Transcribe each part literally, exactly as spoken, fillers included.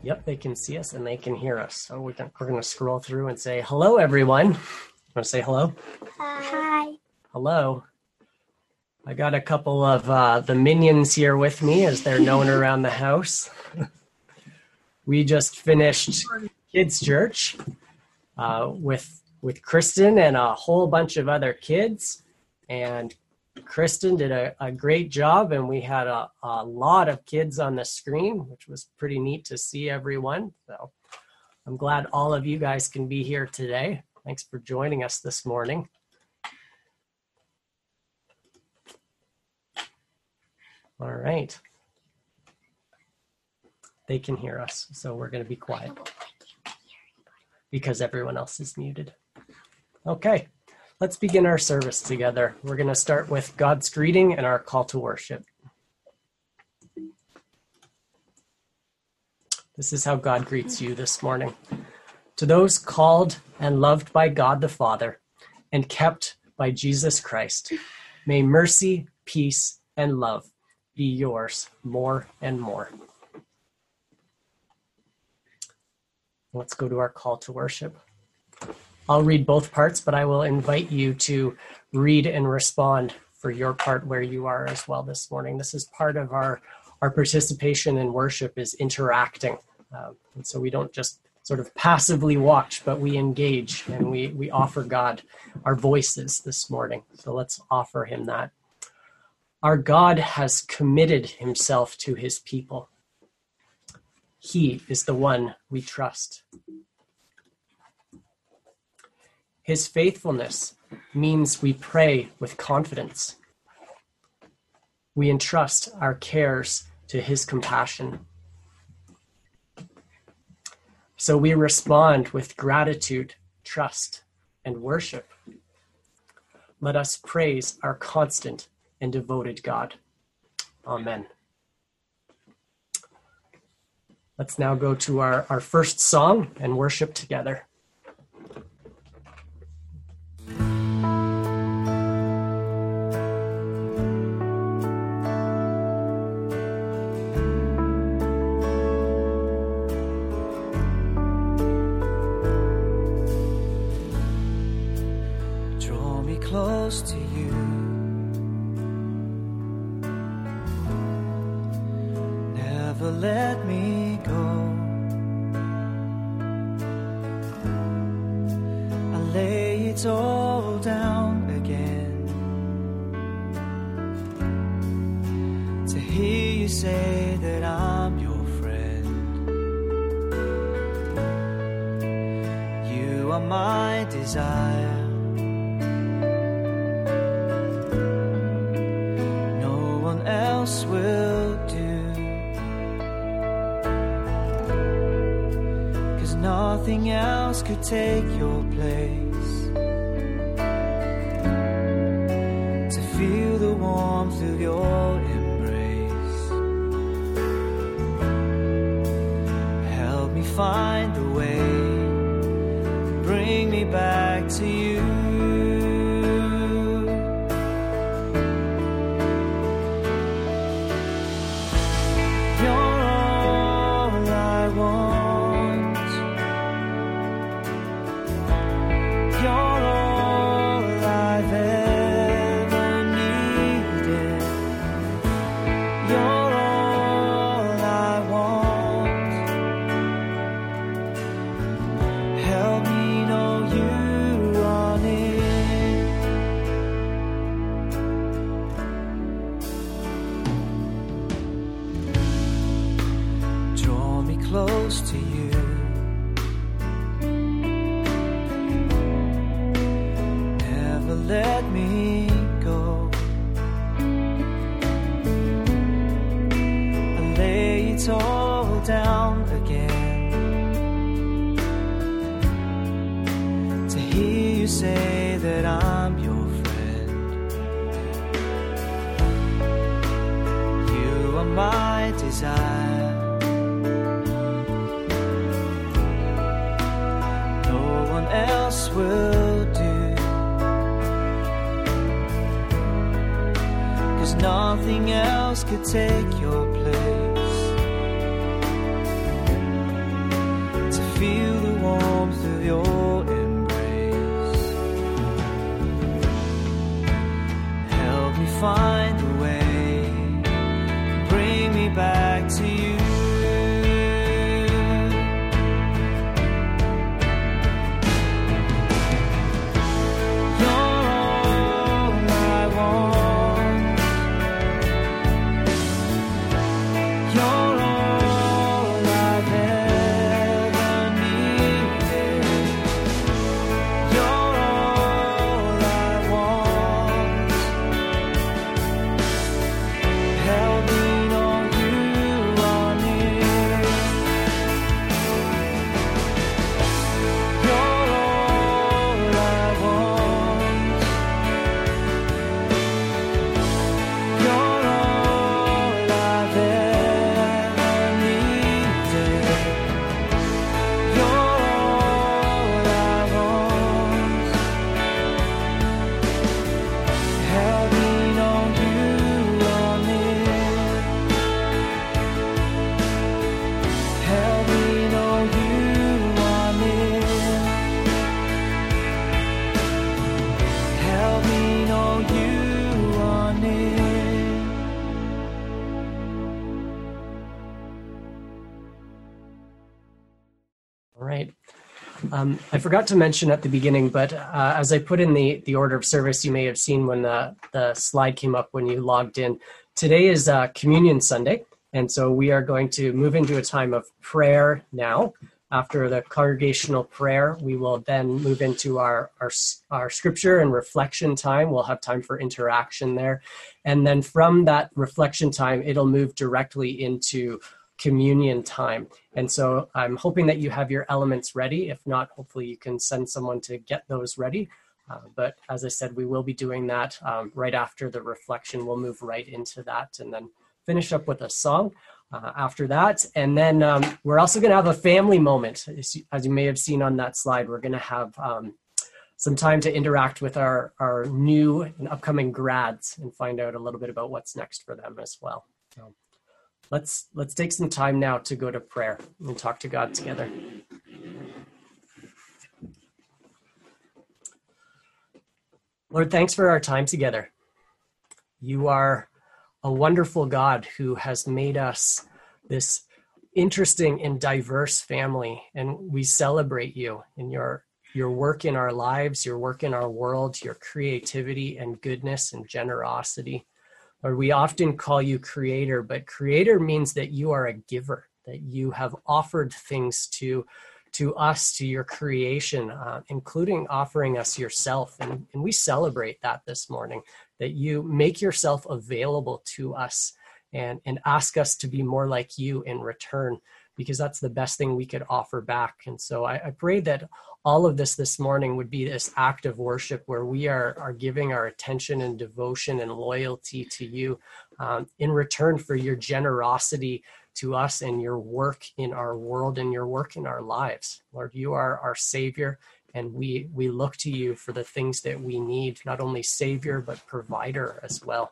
Yep, they can see us and they can hear us. So we're going we're going to scroll through and say, hello, everyone. Want to say hello? Hi. Hello. I got a couple of uh, the minions here with me, as they're known around the house. We just finished Kids Church uh, with, with Kristen and a whole bunch of other kids. And Kristen did a, a great job, and we had a, a lot of kids on the screen, which was pretty neat to see everyone. So I'm glad all of you guys can be here today. Thanks for joining us this morning. All right. They can hear us, so we're going to be quiet because everyone else is muted. Okay. Let's begin our service together. We're going to start with God's greeting and our call to worship. This is how God greets you this morning. To those called and loved by God the Father and kept by Jesus Christ, may mercy, peace, and love be yours more and more. Let's go to our call to worship. I'll read both parts, but I will invite you to read and respond for your part where you are as well this morning. This is part of our, our participation in worship is interacting. Um, and so we don't just sort of passively watch, but we engage and we, we offer God our voices this morning. So let's offer him that. Our God has committed himself to his people. He is the one we trust. His faithfulness means we pray with confidence. We entrust our cares to his compassion. So we respond with gratitude, trust, and worship. Let us praise our constant and devoted God. Amen. Let's now go to our, our first song and worship together. To you, never let me go. I lay it all down again to hear you say that I'm your friend. You are my desire. Will do, 'cause nothing else could take your place. To feel the warmth of your embrace, help me find the way, bring me back to you. Will do, 'cause nothing else could take your place. feel the warmth of your embrace. Help me find the way, bring me back to you. Um, I forgot to mention at the beginning, but uh, as I put in the, the order of service, you may have seen when the, the slide came up when you logged in. Today is uh, Communion Sunday, and so we are going to move into a time of prayer now. After the congregational prayer, we will then move into our, our, our scripture and reflection time. We'll have time for interaction there. And then from that reflection time, it'll move directly into communion time. And so I'm hoping that you have your elements ready. If not, hopefully you can send someone to get those ready. Uh, but as I said, we will be doing that um, right after the reflection. We'll move right into that and then finish up with a song uh, after that. And then um, we're also going to have a family moment. As you may have seen on that slide, we're going to have um, some time to interact with our, our new and upcoming grads and find out a little bit about what's next for them as well. So let's, let's take some time now to go to prayer and talk to God together. Lord, thanks for our time together. You are a wonderful God who has made us this interesting and diverse family, and we celebrate you in your, your work in our lives, your work in our world, your creativity and goodness and generosity. Lord, we often call you creator, but creator means that you are a giver, that you have offered things to to us, to your creation, uh, including offering us yourself. And, and we celebrate that this morning, that you make yourself available to us and, and ask us to be more like you in return, because that's the best thing we could offer back. And so I, I pray that all of this this morning would be this act of worship where we are, are giving our attention and devotion and loyalty to you um, in return for your generosity to us and your work in our world and your work in our lives. Lord, you are our Savior, and we we look to you for the things that we need, not only Savior, but provider as well.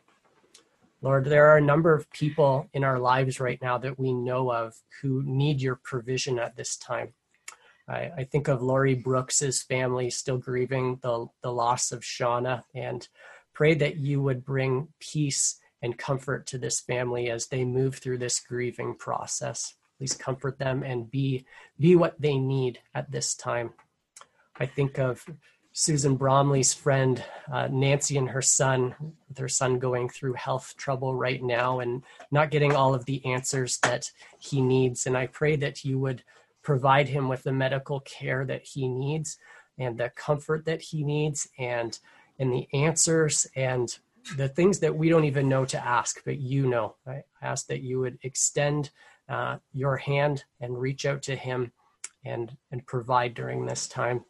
Lord, there are a number of people in our lives right now that we know of who need your provision at this time. I, I think of Laurie Brooks's family still grieving the, the loss of Shauna, and pray that you would bring peace and comfort to this family as they move through this grieving process. Please comfort them and be, be what they need at this time. I think of Susan Bromley's friend, uh, Nancy, and her son, with her son going through health trouble right now and not getting all of the answers that he needs. And I pray that you would provide him with the medical care that he needs and the comfort that he needs and, and the answers and the things that we don't even know to ask, but you know. I ask that you would extend uh, your hand and reach out to him and, and provide during this time.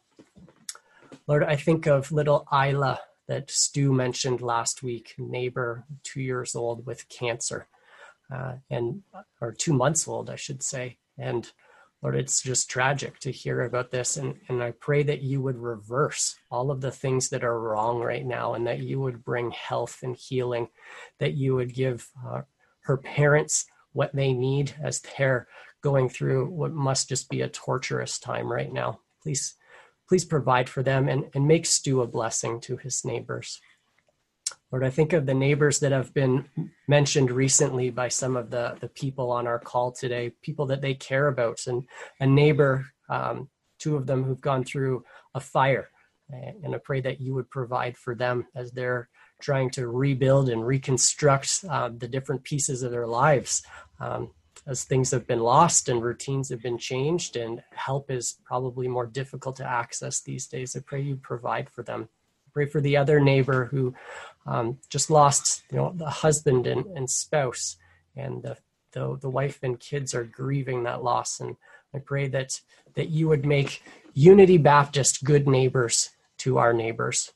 Lord, I think of little Isla that Stu mentioned last week, neighbor, two years old with cancer, uh, and or two months old, I should say. And Lord, it's just tragic to hear about this. And, and I pray that you would reverse all of the things that are wrong right now, and that you would bring health and healing, that you would give uh, her parents what they need as they're going through what must just be a torturous time right now. Please, please provide for them and, and make Stu a blessing to his neighbors. Lord, I think of the neighbors that have been mentioned recently by some of the, the people on our call today, people that they care about, and a neighbor, um, two of them who've gone through a fire. And I pray that you would provide for them as they're trying to rebuild and reconstruct uh, the different pieces of their lives. Um, as things have been lost and routines have been changed and help is probably more difficult to access these days, I pray you provide for them. I pray for the other neighbor who um, just lost, you know, the husband and, and spouse, and the, the the wife and kids are grieving that loss. And I pray that that you would make Unity Baptist good neighbors to our neighbors,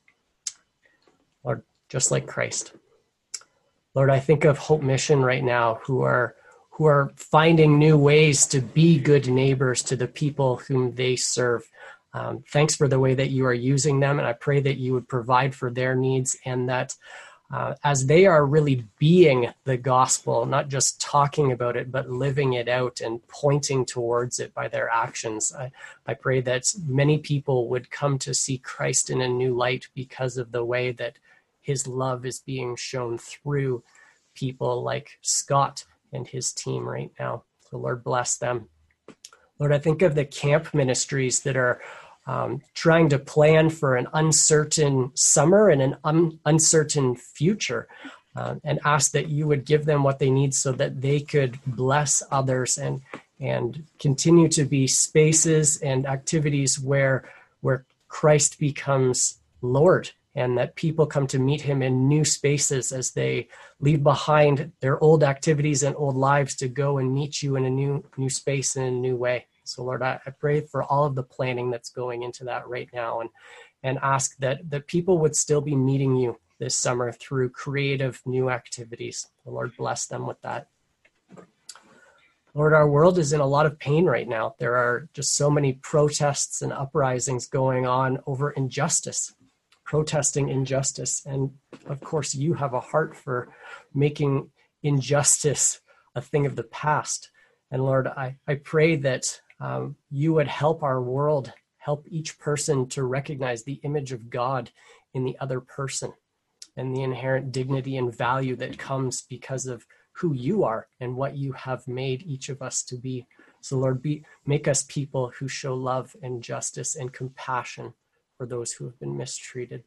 Lord, just like Christ. Lord, I think of Hope Mission right now, who are who are finding new ways to be good neighbors to the people whom they serve. Um, thanks for the way that you are using them, and I pray that you would provide for their needs, and that uh, as they are really being the gospel, not just talking about it, but living it out and pointing towards it by their actions, I, I pray that many people would come to see Christ in a new light because of the way that his love is being shown through people like Scott and his team right now. So Lord, bless them. Lord, I think of the camp ministries that are um, trying to plan for an uncertain summer and an un- uncertain future, uh, and ask that you would give them what they need so that they could bless others and and continue to be spaces and activities where where Christ becomes Lord, and that people come to meet him in new spaces as they leave behind their old activities and old lives to go and meet you in a new new space in a new way. So Lord, I, I pray for all of the planning that's going into that right now, and and ask that, that people would still be meeting you this summer through creative new activities. The Lord, bless them with that. Lord, our world is in a lot of pain right now. There are just so many protests and uprisings going on over injustice, protesting injustice. And of course, you have a heart for making injustice a thing of the past. And Lord, I, I pray that um, you would help our world, help each person to recognize the image of God in the other person and the inherent dignity and value that comes because of who you are and what you have made each of us to be. So Lord, be, make us people who show love and justice and compassion for those who have been mistreated.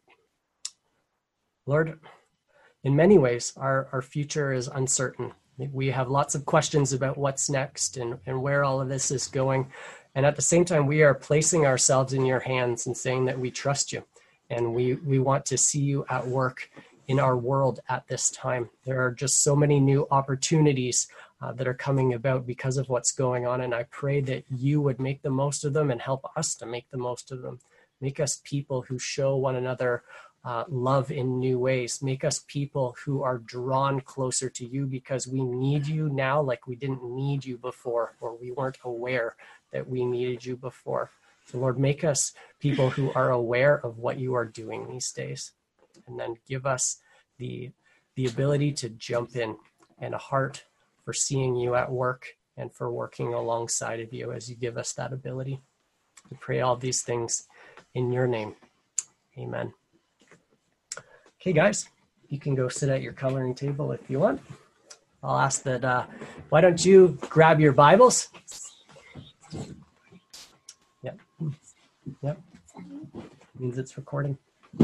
Lord, in many ways, our, our future is uncertain. We have lots of questions about what's next and, and where all of this is going. And at the same time, we are placing ourselves in your hands and saying that we trust you. And we, we want to see you at work in our world at this time. There are just so many new opportunities uh, that are coming about because of what's going on. And I pray that you would make the most of them and help us to make the most of them. Make us people who show one another uh, love in new ways. Make us people who are drawn closer to you because we need you now like we didn't need you before, or we weren't aware that we needed you before. So Lord, make us people who are aware of what you are doing these days. And then give us the, the ability to jump in and a heart for seeing you at work and for working alongside of you as you give us that ability. We pray all these things in your name. Amen. Okay, guys, you can go sit at your coloring table if you want. I'll ask that, uh, why don't you grab your Bibles? Yep. Yep. Means it's recording.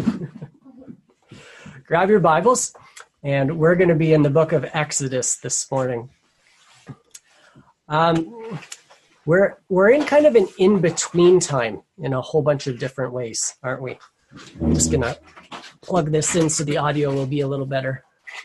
Grab your Bibles, and we're going to be in the book of Exodus this morning. Um, we're we're in kind of an in-between time in a whole bunch of different ways, aren't we? I'm just going to plug this in so the audio will be a little better.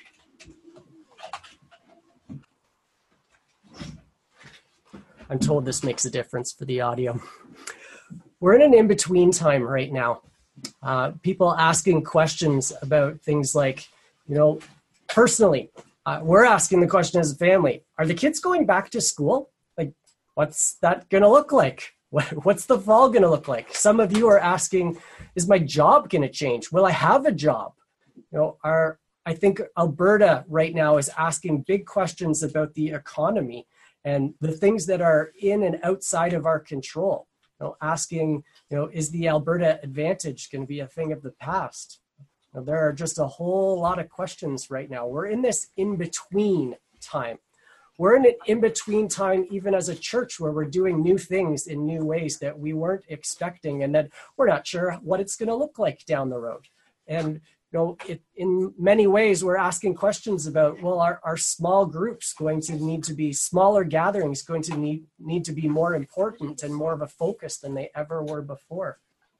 I'm told this makes a difference for the audio. We're in an in-between time right now. Uh, people asking questions about things like, you know, personally, uh, we're asking the question as a family, are the kids going back to school? Like, what's that going to look like? What, what's the fall going to look like? Some of you are asking, is my job going to change? Will I have a job? You know, our, I think Alberta right now is asking big questions about the economy and the things that are in and outside of our control. You know, asking, you know, is the Alberta Advantage going to be a thing of the past? You know, there are just a whole lot of questions right now. We're in this in-between time. We're in an in-between time, even as a church, where we're doing new things in new ways that we weren't expecting, and that we're not sure what it's going to look like down the road. And you know, it, in many ways, we're asking questions about, well, are, are small groups going to need to be, smaller gatherings going to need, need to be more important and more of a focus than they ever were before?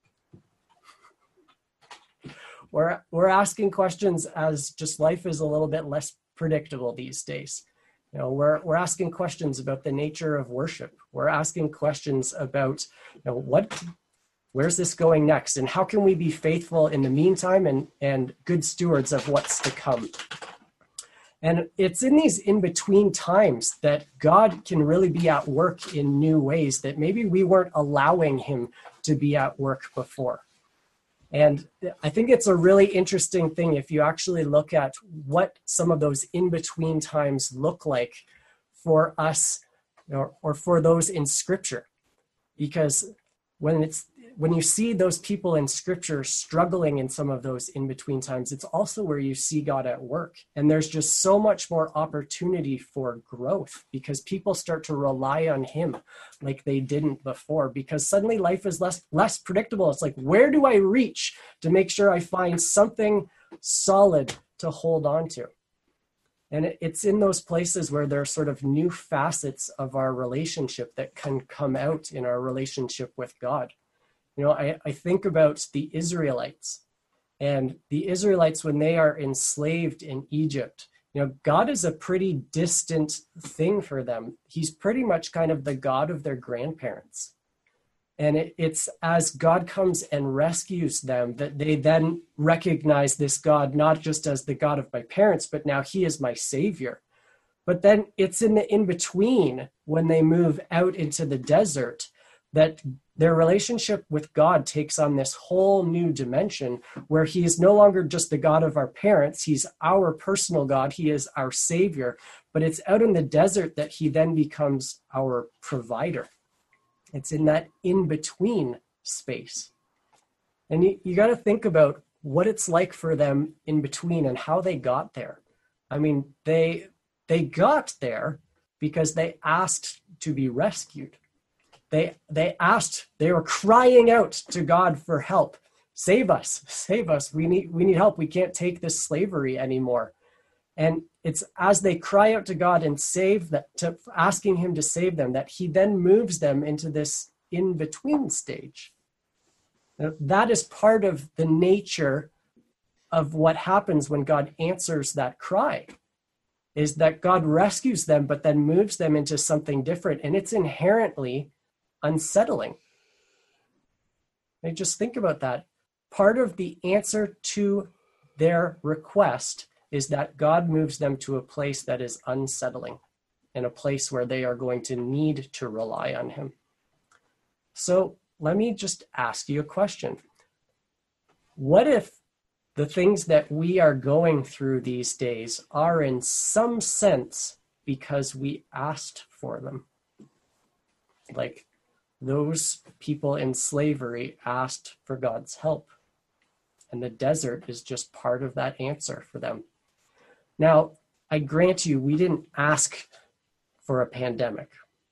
We're, we're asking questions as just life is a little bit less predictable these days. You know, we're, we're asking questions about the nature of worship. We're asking questions about, you know, what, where's this going next? And how can we be faithful in the meantime and, and good stewards of what's to come? And it's in these in-between times that God can really be at work in new ways that maybe we weren't allowing him to be at work before. And I think it's a really interesting thing if you actually look at what some of those in-between times look like for us, or, or for those in Scripture. Because when it's when you see those people in Scripture struggling in some of those in-between times, it's also where you see God at work. And there's just so much more opportunity for growth because people start to rely on him like they didn't before, because suddenly life is less, less predictable. It's like, where do I reach to make sure I find something solid to hold on to? And it's in those places where there are sort of new facets of our relationship that can come out in our relationship with God. You know, I, I think about the Israelites, and the Israelites, when they are enslaved in Egypt, you know, God is a pretty distant thing for them. He's pretty much kind of the God of their grandparents. And it, it's as God comes and rescues them that they then recognize this God, not just as the God of my parents, but now he is my savior. But then it's in the in-between when they move out into the desert that their relationship with God takes on this whole new dimension where he is no longer just the God of our parents. He's our personal God. He is our savior. But it's out in the desert that he then becomes our provider. It's in that in-between space. And you, you got to think about what it's like for them in between and how they got there. I mean, they they got there because they asked to be rescued. They they asked, they were crying out to God for help. Save us, save us. We need we need help. We can't take this slavery anymore. And it's as they cry out to God and save that, to asking him to save them, that he then moves them into this in-between stage. Now, that is part of the nature of what happens when God answers that cry, is that God rescues them, but then moves them into something different. And it's inherently unsettling. I mean, just think about that. Part of the answer to their request is that God moves them to a place that is unsettling, and a place where they are going to need to rely on him. So let me just ask you a question. What if the things that we are going through these days are in some sense because we asked for them? Like those people in slavery asked for God's help, and the desert is just part of that answer for them. Now, I grant you, we didn't ask for a pandemic,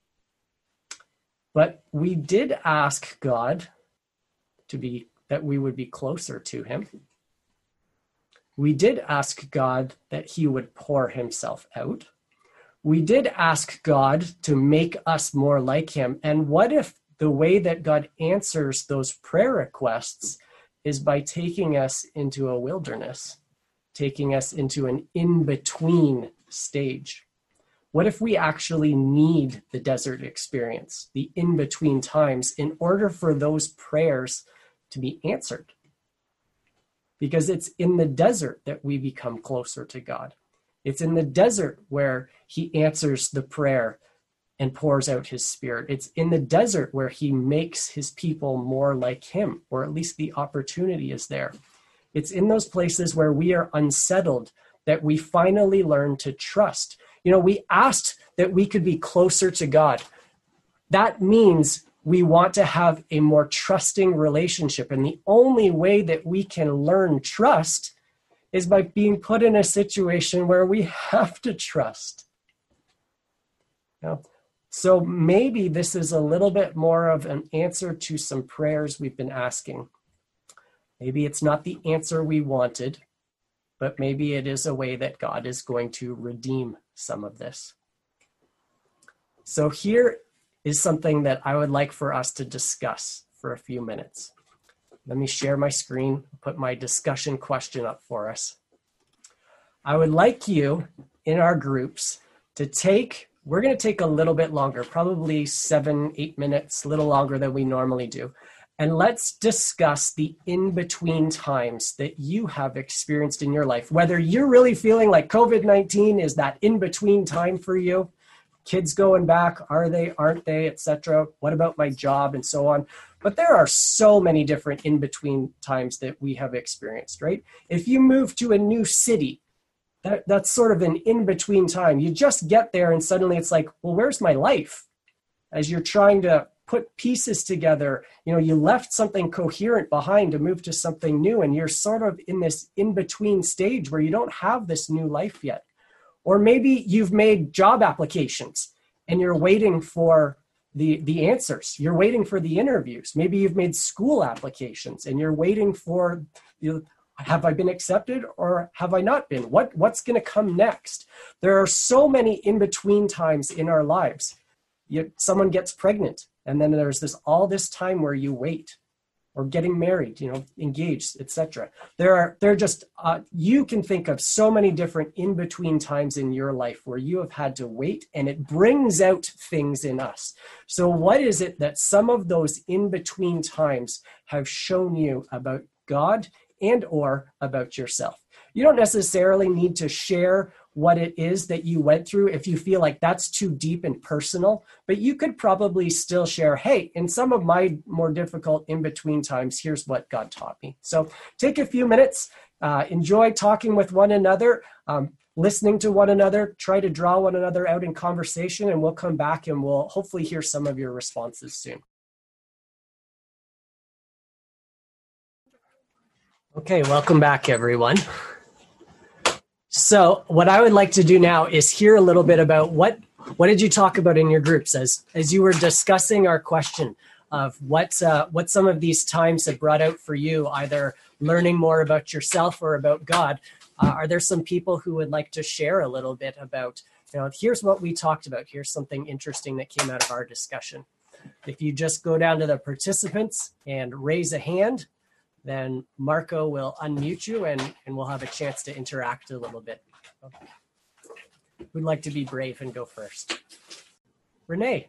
but we did ask God to be, that we would be closer to him. We did ask God that he would pour himself out. We did ask God to make us more like him. And what if the way that God answers those prayer requests is by taking us into a wilderness, taking us into an in-between stage? What if we actually need the desert experience, the in-between times, in order for those prayers to be answered? Because it's in the desert that we become closer to God. It's in the desert where he answers the prayer and pours out his spirit. It's in the desert where he makes his people more like him, or at least the opportunity is there. It's in those places where we are unsettled that we finally learn to trust. You know, we asked that we could be closer to God. That means we want to have a more trusting relationship. And the only way that we can learn trust is by being put in a situation where we have to trust. You know? So maybe this is a little bit more of an answer to some prayers we've been asking. Maybe it's not the answer we wanted, but maybe it is a way that God is going to redeem some of this. So here is something that I would like for us to discuss for a few minutes. Let me share my screen, put my discussion question up for us. I would like you in our groups to take, we're going to take a little bit longer, probably seven, eight minutes, a little longer than we normally do. And let's discuss the in-between times that you have experienced in your life, whether you're really feeling like COVID nineteen is that in-between time for you. Kids going back, are they, aren't they, et cetera. What about my job and so on? But there are so many different in-between times that we have experienced, right? If you move to a new city, that, that's sort of an in-between time. You just get there and suddenly it's like, well, where's my life? As you're trying to put pieces together, you know, you left something coherent behind to move to something new, and you're sort of in this in-between stage where you don't have this new life yet. Or maybe you've made job applications and you're waiting for the, the answers. You're waiting for the interviews. Maybe you've made school applications and you're waiting for, you know, have I been accepted or have I not been? What, what's going to come next? There are so many in-between times in our lives. You, someone gets pregnant and then there's this all this time where you wait. Or getting married, you know, engaged, et cetera. There are, they're just, uh, you can think of so many different in-between times in your life where you have had to wait, and it brings out things in us. So what is it that some of those in-between times have shown you about God and or about yourself? You don't necessarily need to share what it is that you went through if you feel like that's too deep and personal, but you could probably still share, hey, in some of my more difficult in-between times, here's what God taught me. So take a few minutes, uh, enjoy talking with one another, um, listening to one another, try to draw one another out in conversation, and we'll come back and we'll hopefully hear some of your responses soon. Okay, welcome back, everyone. So what I would like to do now is hear a little bit about what what did you talk about in your groups as as you were discussing our question of what uh, what some of these times have brought out for you, either learning more about yourself or about God. Uh, are there some people who would like to share a little bit about, you know, here's what we talked about. Here's something interesting that came out of our discussion. If you just go down to the participants and raise a hand, then Marco will unmute you and, and we'll have a chance to interact a little bit. Okay. Who'd like to be brave and go first? Renee.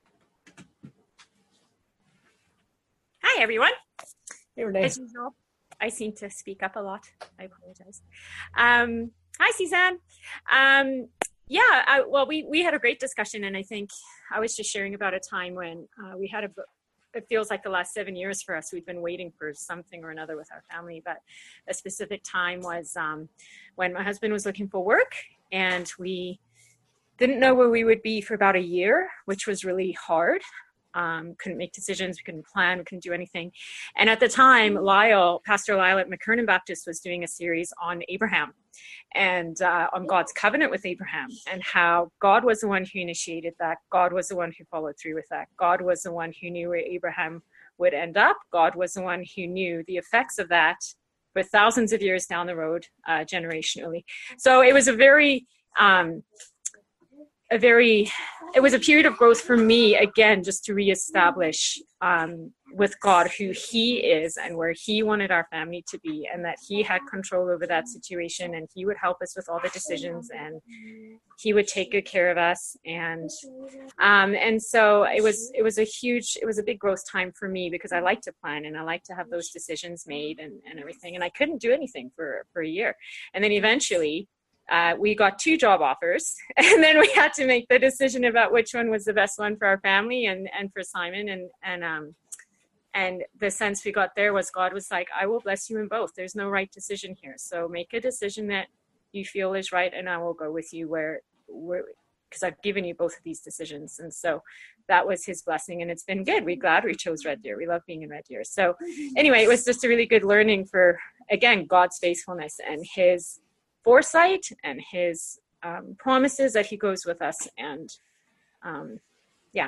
Hi, everyone. Hey, Renee. As usual, I seem to speak up a lot. I apologize. Um, hi, Suzanne. Um, yeah, I, well, we, we had a great discussion, and I think I was just sharing about a time when uh, we had a it feels like the last seven years for us, we've been waiting for something or another with our family. But a specific time was um, when my husband was looking for work, and we didn't know where we would be for about a year, which was really hard. Um, couldn't make decisions, we couldn't plan, we couldn't do anything. And at the time, Lyle, Pastor Lyle at McKernan Baptist was doing a series on Abraham and uh, on God's covenant with Abraham, and how God was the one who initiated that. God was the one who followed through with that. God was the one who knew where Abraham would end up. God was the one who knew the effects of that for thousands of years down the road, uh, generationally. So it was a very, um, a very, it was a period of growth for me, again, just to reestablish um, with God who he is and where he wanted our family to be, and that he had control over that situation, and he would help us with all the decisions, and he would take good care of us. And um, and so it was it was a huge, it was a big growth time for me, because I like to plan and I like to have those decisions made and, and everything. And I couldn't do anything for, for a year. And then eventually, Uh, we got two job offers, and then we had to make the decision about which one was the best one for our family and, and for Simon. And, and, um, and the sense we got there was God was like, I will bless you in both. There's no right decision here. So make a decision that you feel is right, and I will go with you where, where, because I've given you both of these decisions. And so that was his blessing, and it's been good. We're glad we chose Red Deer. We love being in Red Deer. So anyway, it was just a really good learning for, again, God's faithfulness and his foresight and his um, promises that he goes with us. And um, yeah.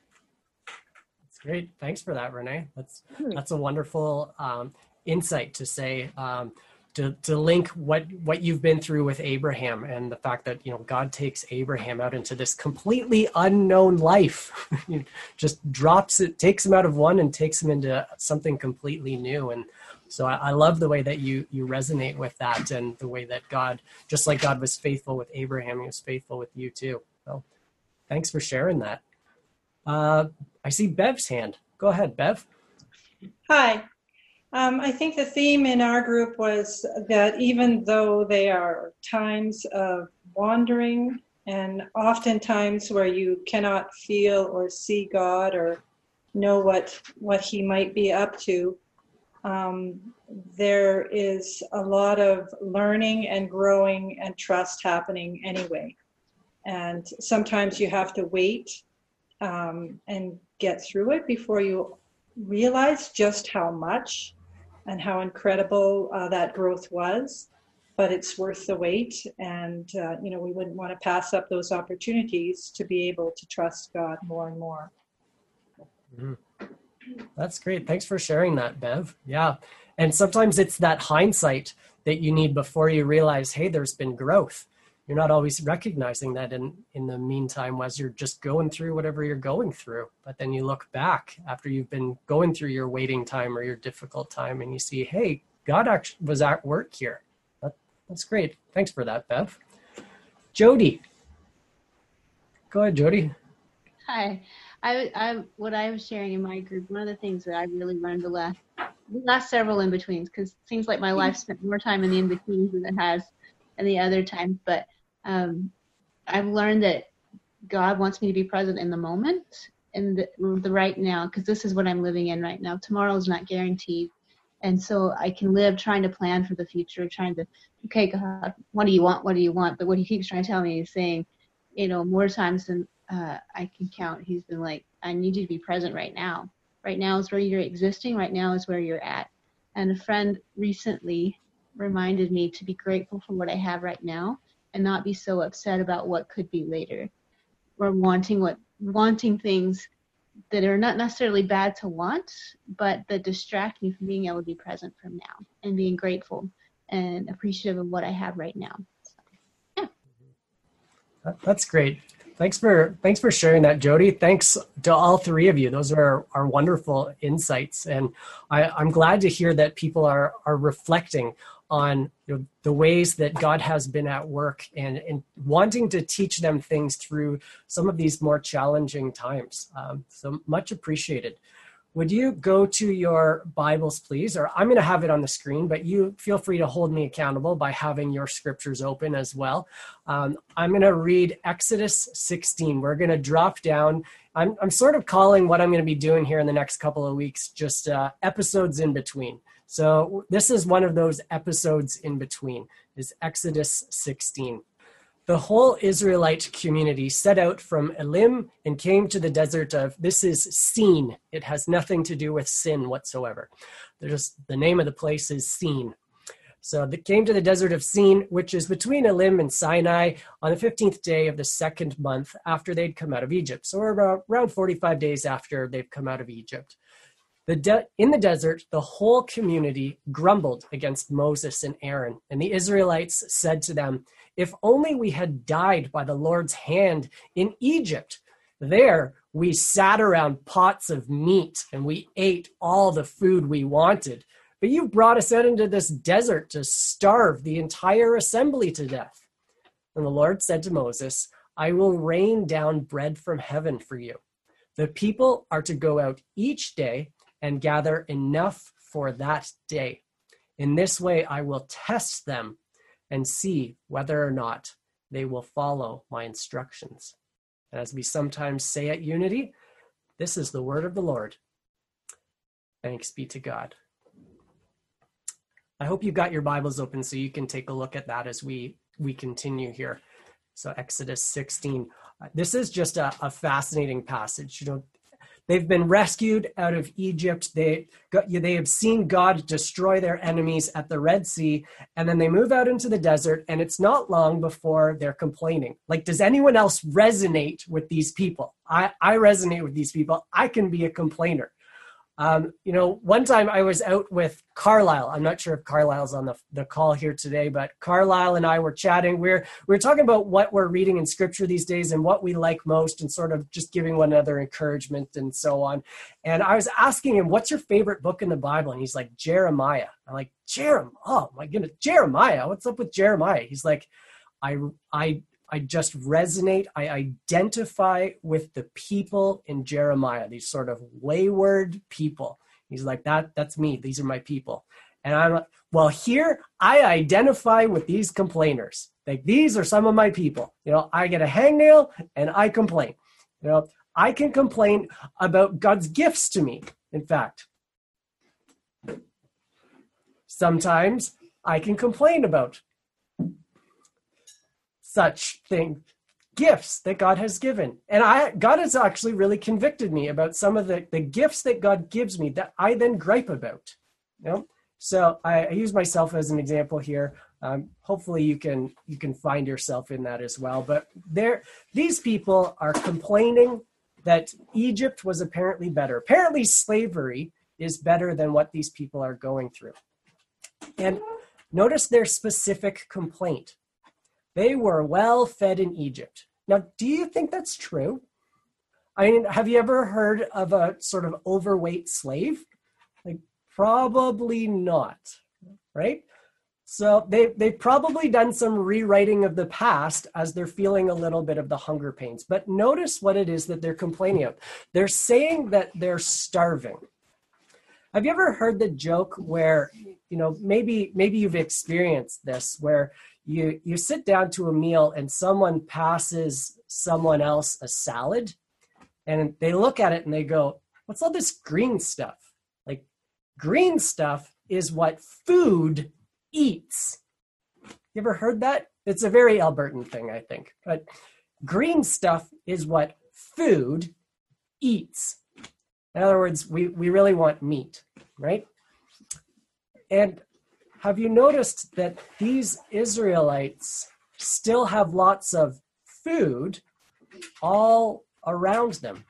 That's great. Thanks for that, Renee. That's, that's a wonderful um, insight to say, um, to, to link what, what you've been through with Abraham and the fact that, you know, God takes Abraham out into this completely unknown life, just drops it, takes him out of one and takes him into something completely new. And so I, I love the way that you, you resonate with that, and the way that God, just like God was faithful with Abraham, he was faithful with you too. So thanks for sharing that. Uh, I see Bev's hand. Go ahead, Bev. Hi. Um, I think the theme in our group was that even though they are times of wandering and oftentimes where you cannot feel or see God or know what what he might be up to, um, there is a lot of learning and growing and trust happening anyway. And sometimes you have to wait um, and get through it before you realize just how much and how incredible uh, that growth was, but it's worth the wait. And, uh, you know, we wouldn't want to pass up those opportunities to be able to trust God more and more. Mm-hmm. That's great. Thanks for sharing that, Bev. Yeah. And sometimes it's that hindsight that you need before you realize, hey, there's been growth. You're not always recognizing that in, in the meantime as you're just going through whatever you're going through. But then you look back after you've been going through your waiting time or your difficult time and you see, hey, God actually was at work here. That, that's great. Thanks for that, Bev. Jody. Go ahead, Jody. Hi. I, I, what I was sharing in my group, one of the things that I really learned the last, the last several in-betweens, because it seems like my life spent more time in the in-betweens than it has in the other times, but um, I've learned that God wants me to be present in the moment, in the, the right now, because this is what I'm living in right now. Tomorrow is not guaranteed. And so I can live trying to plan for the future, trying to, okay, God, what do you want? What do you want? But what he keeps trying to tell me is saying, you know, more times than uh, I can count, he's been like, I need you to be present right now. Right now is where you're existing. Right now is where you're at. And a friend recently reminded me to be grateful for what I have right now and not be so upset about what could be later, or wanting what wanting things that are not necessarily bad to want, but that distract me from being able to be present from now and being grateful and appreciative of what I have right now. So, yeah. That's great. Thanks for thanks for sharing that, Jody. Thanks to all three of you. Those are, are wonderful insights. And I, I'm glad to hear that people are are reflecting on, you know, the ways that God has been at work and, and wanting to teach them things through some of these more challenging times. Um, so much appreciated. Would you go to your Bibles, please? Or I'm going to have it on the screen, but you feel free to hold me accountable by having your scriptures open as well. Um, I'm going to read Exodus sixteen. We're going to drop down. I'm, I'm sort of calling what I'm going to be doing here in the next couple of weeks just uh, episodes in between. So this is one of those episodes in between, is Exodus sixteen. The whole Israelite community set out from Elim and came to the desert of, this is Sin. It has nothing to do with sin whatsoever. There's, the name of the place is Sin. So they came to the desert of Sin, which is between Elim and Sinai, on the fifteenth day of the second month after they'd come out of Egypt. So we're around forty-five days after they've come out of Egypt. The de- in the desert, the whole community grumbled against Moses and Aaron, and the Israelites said to them, if only we had died by the Lord's hand in Egypt. There we sat around pots of meat and we ate all the food we wanted. But you brought us out into this desert to starve the entire assembly to death. And the Lord said to Moses, I will rain down bread from heaven for you. The people are to go out each day and gather enough for that day. In this way, I will test them and see whether or not they will follow my instructions. And as we sometimes say at Unity, this is the word of the Lord. Thanks be to God. I hope you got your Bibles open so you can take a look at that as we, we continue here. So Exodus sixteen. This is just a, a fascinating passage. You know, they've been rescued out of Egypt. They they have seen God destroy their enemies at the Red Sea, and then they move out into the desert, and it's not long before they're complaining. Like, does anyone else resonate with these people? I, I resonate with these people. I can be a complainer. Um, you know, one time I was out with Carlisle. I'm not sure if Carlisle's on the, the call here today, but Carlisle and I were chatting. We're, we're talking about what we're reading in scripture these days and what we like most, and sort of just giving one another encouragement and so on. And I was asking him, what's your favorite book in the Bible? And he's like, Jeremiah. I'm like, Jeremiah? Oh my goodness, Jeremiah. What's up with Jeremiah? He's like, I, I, I just resonate. I identify with the people in Jeremiah, these sort of wayward people. He's like, that, that's me. These are my people. And I'm like, well, here I identify with these complainers. Like, these are some of my people. You know, I get a hangnail and I complain. You know, I can complain about God's gifts to me. In fact, sometimes I can complain about such thing, gifts that God has given. And I, God has actually really convicted me about some of the, the gifts that God gives me that I then gripe about. You know? So I, I use myself as an example here. Um, hopefully you can you can find yourself in that as well. But there, these people are complaining that Egypt was apparently better. Apparently slavery is better than what these people are going through. And notice their specific complaint. They were well fed in Egypt. Now, do you think that's true? I mean, have you ever heard of a sort of overweight slave? Like, probably not, right? So they, they've probably done some rewriting of the past as they're feeling a little bit of the hunger pains. But notice what it is that they're complaining of. They're saying that they're starving. Have you ever heard the joke where, you know, maybe maybe you've experienced this, where you you sit down to a meal and someone passes someone else a salad and they look at it and they go, what's all this green stuff? Like, green stuff is what food eats. You ever heard that? It's a very Albertan thing, I think. But green stuff is what food eats. In other words, we, we really want meat, right? And have you noticed that these Israelites still have lots of food all around them?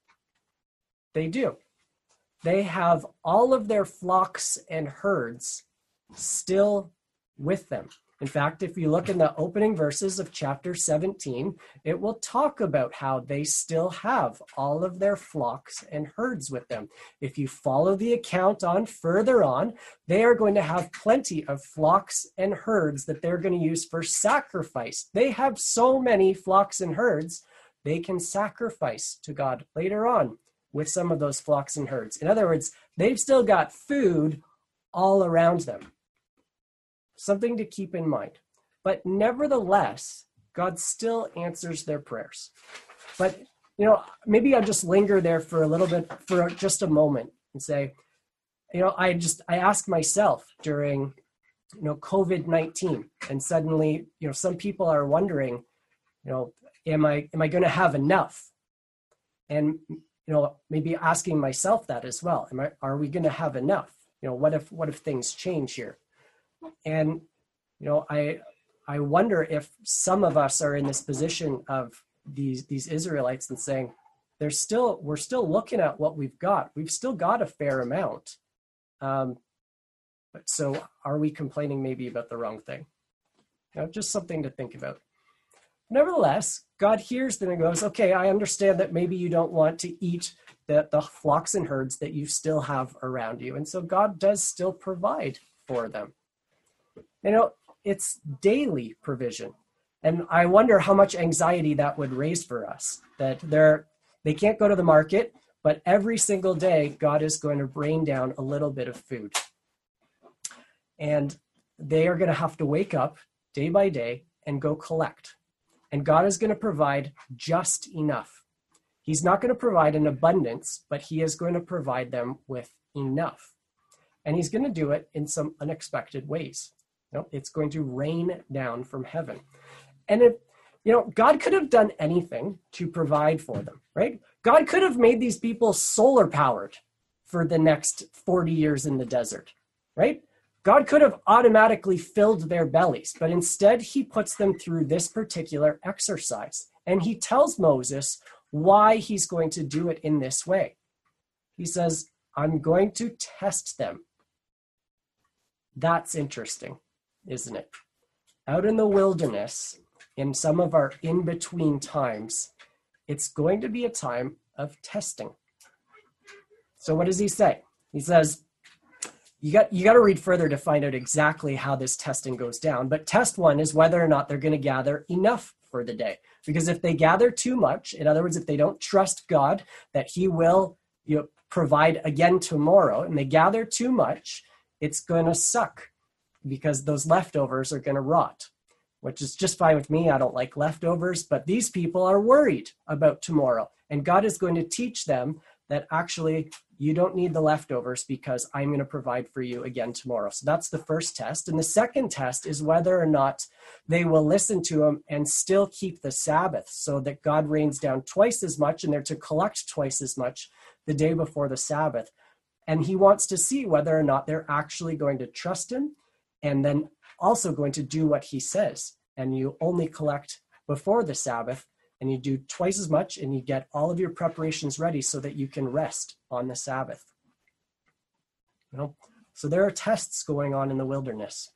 They do. They have all of their flocks and herds still with them. In fact, if you look in the opening verses of chapter seventeen, it will talk about how they still have all of their flocks and herds with them. If you follow the account on further on, they are going to have plenty of flocks and herds that they're going to use for sacrifice. They have so many flocks and herds, they can sacrifice to God later on with some of those flocks and herds. In other words, they've still got food all around them. Something to keep in mind. But nevertheless, God still answers their prayers. But, you know, maybe I'll just linger there for a little bit, for just a moment, and say, you know, I just, I ask myself during, you know, COVID nineteen, and suddenly, you know, some people are wondering, you know, am I, am I going to have enough? And, you know, maybe asking myself that as well. Am I, are we going to have enough? You know, what if, what if things change here? And, you know, I I wonder if some of us are in this position of these these Israelites and saying, there's still, we're still looking at what we've got. We've still got a fair amount. Um, but so are we complaining maybe about the wrong thing? You know, just something to think about. Nevertheless, God hears them and goes, okay, I understand that maybe you don't want to eat the, the flocks and herds that you still have around you. And so God does still provide for them. You know, it's daily provision. And I wonder how much anxiety that would raise for us, that they're, they can't go to the market, but every single day, God is going to rain down a little bit of food. And they are going to have to wake up day by day and go collect. And God is going to provide just enough. He's not going to provide an abundance, but he is going to provide them with enough. And he's going to do it in some unexpected ways. You know, it's going to rain down from heaven. And if, you know, God could have done anything to provide for them, right? God could have made these people solar powered for the next forty years in the desert, right? God could have automatically filled their bellies, but instead he puts them through this particular exercise. And he tells Moses why he's going to do it in this way. He says, I'm going to test them. That's interesting, isn't it? Out in the wilderness, in some of our in-between times, it's going to be a time of testing. So what does he say? He says, you got you got to read further to find out exactly how this testing goes down. But test one is whether or not they're going to gather enough for the day. Because if they gather too much, in other words, if they don't trust God that he will, you know, provide again tomorrow, and they gather too much, it's going to suck because those leftovers are going to rot, which is just fine with me. I don't like leftovers, but these people are worried about tomorrow. And God is going to teach them that actually you don't need the leftovers because I'm going to provide for you again tomorrow. So that's the first test. And the second test is whether or not they will listen to him and still keep the Sabbath, so that God rains down twice as much and they're to collect twice as much the day before the Sabbath. And he wants to see whether or not they're actually going to trust him and then also going to do what he says. And you only collect before the Sabbath, and you do twice as much, and you get all of your preparations ready so that you can rest on the Sabbath. You know? So there are tests going on in the wilderness.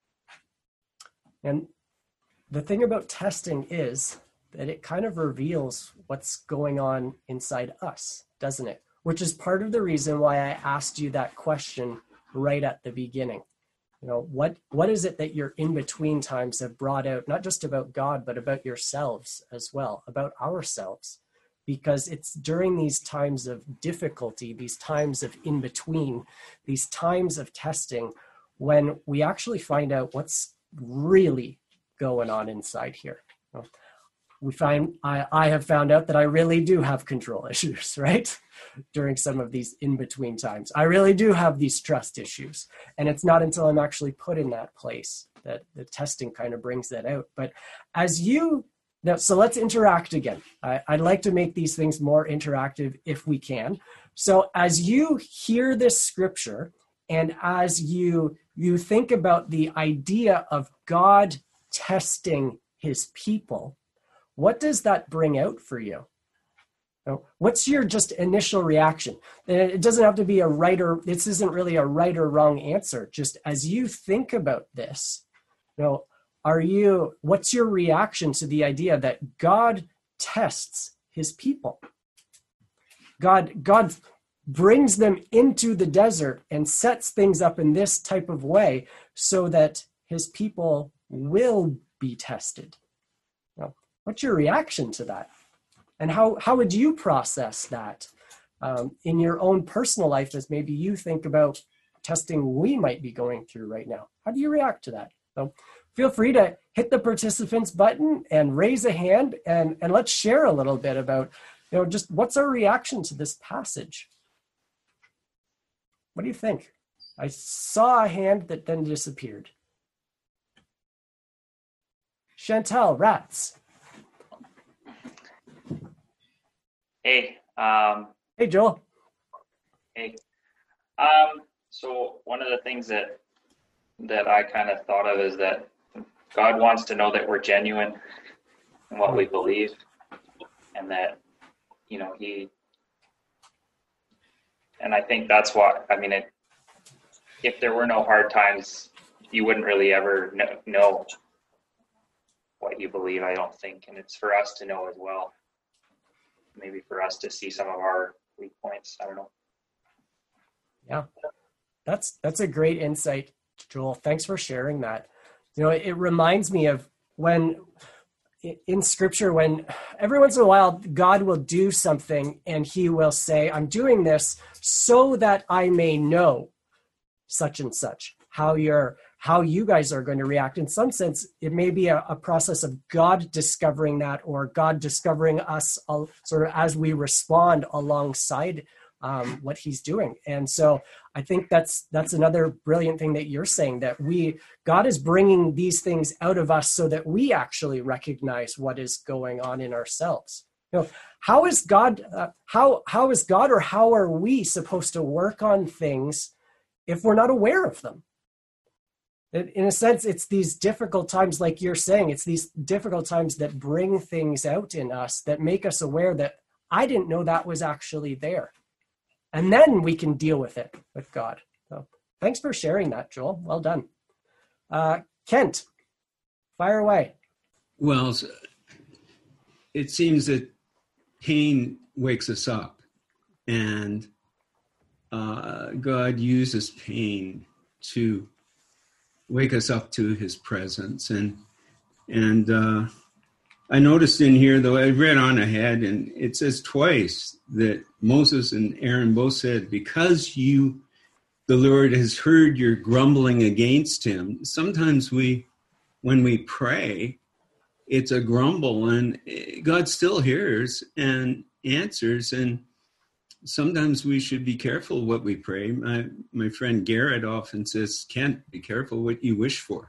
And the thing about testing is that it kind of reveals what's going on inside us, doesn't it? Which is part of the reason why I asked you that question right at the beginning. You know, what what is it that your in-between times have brought out, not just about God, but about yourselves as well, about ourselves? Because it's during these times of difficulty, these times of in-between, these times of testing, when we actually find out what's really going on inside here. You know, we find, I, I have found out that I really do have control issues, right? During some of these in-between times. I really do have these trust issues. And it's not until I'm actually put in that place that the testing kind of brings that out. But as you, now, so let's interact again. I, I'd like to make these things more interactive if we can. So as you hear this scripture, and as you, you think about the idea of God testing his people, what does that bring out for you? What's your just initial reaction? It doesn't have to be a right or, this isn't really a right or wrong answer. Just as you think about this, you know, are you, what's your reaction to the idea that God tests his people? God, God brings them into the desert and sets things up in this type of way so that his people will be tested. What's your reaction to that? And how, how would you process that um, in your own personal life as maybe you think about testing we might be going through right now? How do you react to that? So feel free to hit the participants button and raise a hand, and, and let's share a little bit about, you know, just what's our reaction to this passage? What do you think? I saw a hand that then disappeared. Chantel, Rats. Hey. Um, hey, Joel. Hey. Um, so one of the things that that I kind of thought of is that God wants to know that we're genuine in what we believe, and that, you know, he, and I think that's what, I mean, it, if there were no hard times, you wouldn't really ever know, know what you believe, I don't think. And it's for us to know as well. Maybe for us to see some of our weak points. I don't know. Yeah, that's that's a great insight, Joel. Thanks for sharing that. You know, it reminds me of when in scripture, when every once in a while, God will do something and he will say, I'm doing this so that I may know such and such, how you're how you guys are going to react. In some sense, it may be a, a process of God discovering that, or God discovering us all, sort of as we respond alongside um, what he's doing. And so I think that's that's another brilliant thing that you're saying, that we God is bringing these things out of us so that we actually recognize what is going on in ourselves. You know, how is God? Uh, how how is God, or how are we supposed to work on things if we're not aware of them? In a sense, it's these difficult times, like you're saying, it's these difficult times that bring things out in us that make us aware that I didn't know that was actually there. And then we can deal with it with God. So thanks for sharing that, Joel. Well done. Uh, Kent, fire away. Well, it seems that pain wakes us up, and uh, God uses pain to wake us up to his presence. And and uh, I noticed in here, though, I read on ahead, and it says twice that Moses and Aaron both said, because you, the Lord, has heard your grumbling against him. Sometimes we, when we pray, it's a grumble, and God still hears and answers. And sometimes we should be careful what we pray. My my friend Garrett often says, Kent, be careful what you wish for.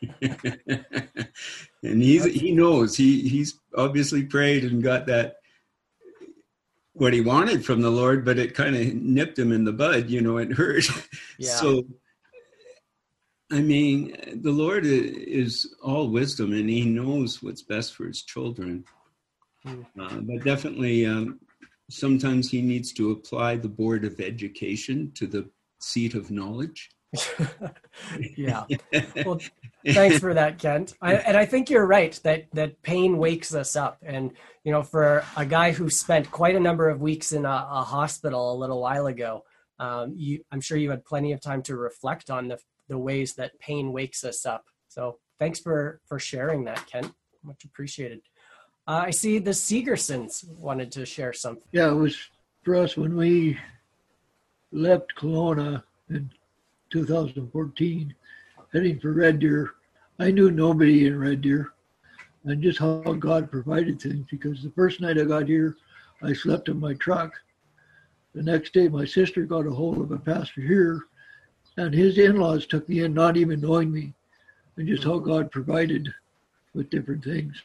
And he's, he knows. He he's obviously prayed and got that, what he wanted from the Lord, but it kind of nipped him in the bud, you know, it hurt. Yeah. So, I mean, the Lord is all wisdom, and he knows what's best for his children. Mm. Uh, but definitely, um, sometimes he needs to apply the board of education to the seat of knowledge. Yeah. Well, thanks for that, Kent. I, and I think you're right that that pain wakes us up. And, you know, for a guy who spent quite a number of weeks in a, a hospital a little while ago, um, you, I'm sure you had plenty of time to reflect on the the ways that pain wakes us up. So thanks for, for sharing that, Kent. Much appreciated. Uh, I see the Segersons wanted to share something. Yeah, it was for us when we left Kelowna in two thousand fourteen, heading for Red Deer. I knew nobody in Red Deer, and just how God provided things, because the first night I got here, I slept in my truck. The next day, my sister got a hold of a pastor here, and his in-laws took me in, not even knowing me, and just how God provided with different things.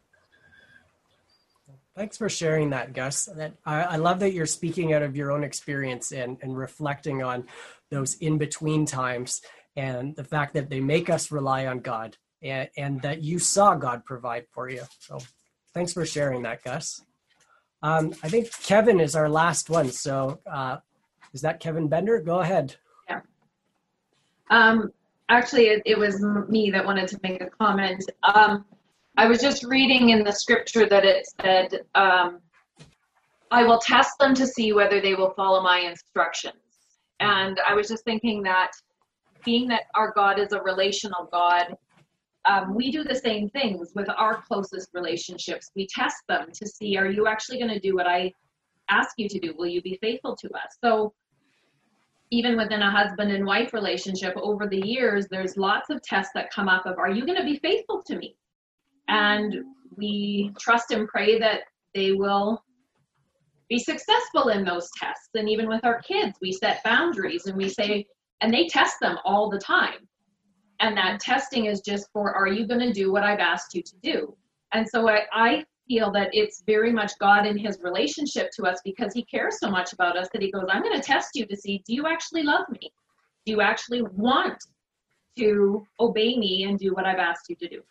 Thanks for sharing that, Gus. That I, I love that you're speaking out of your own experience and, and reflecting on those in-between times, and the fact that they make us rely on God, and, and that you saw God provide for you. So thanks for sharing that, Gus. Um, I think Kevin is our last one. So uh, is that Kevin Bender? Go ahead. Yeah. Um, actually, it, it was me that wanted to make a comment. Um, I was just reading in the scripture that it said, um, I will test them to see whether they will follow my instructions. And I was just thinking that being that our God is a relational God, um, we do the same things with our closest relationships. We test them to see, are you actually going to do what I ask you to do? Will you be faithful to us? So even within a husband and wife relationship over the years, there's lots of tests that come up of, are you going to be faithful to me? And we trust and pray that they will be successful in those tests. And even with our kids, we set boundaries and we say, and they test them all the time. And that testing is just for, are you going to do what I've asked you to do? And so I, I feel that it's very much God in his relationship to us, because he cares so much about us that he goes, I'm going to test you to see, do you actually love me? Do you actually want to obey me and do what I've asked you to do?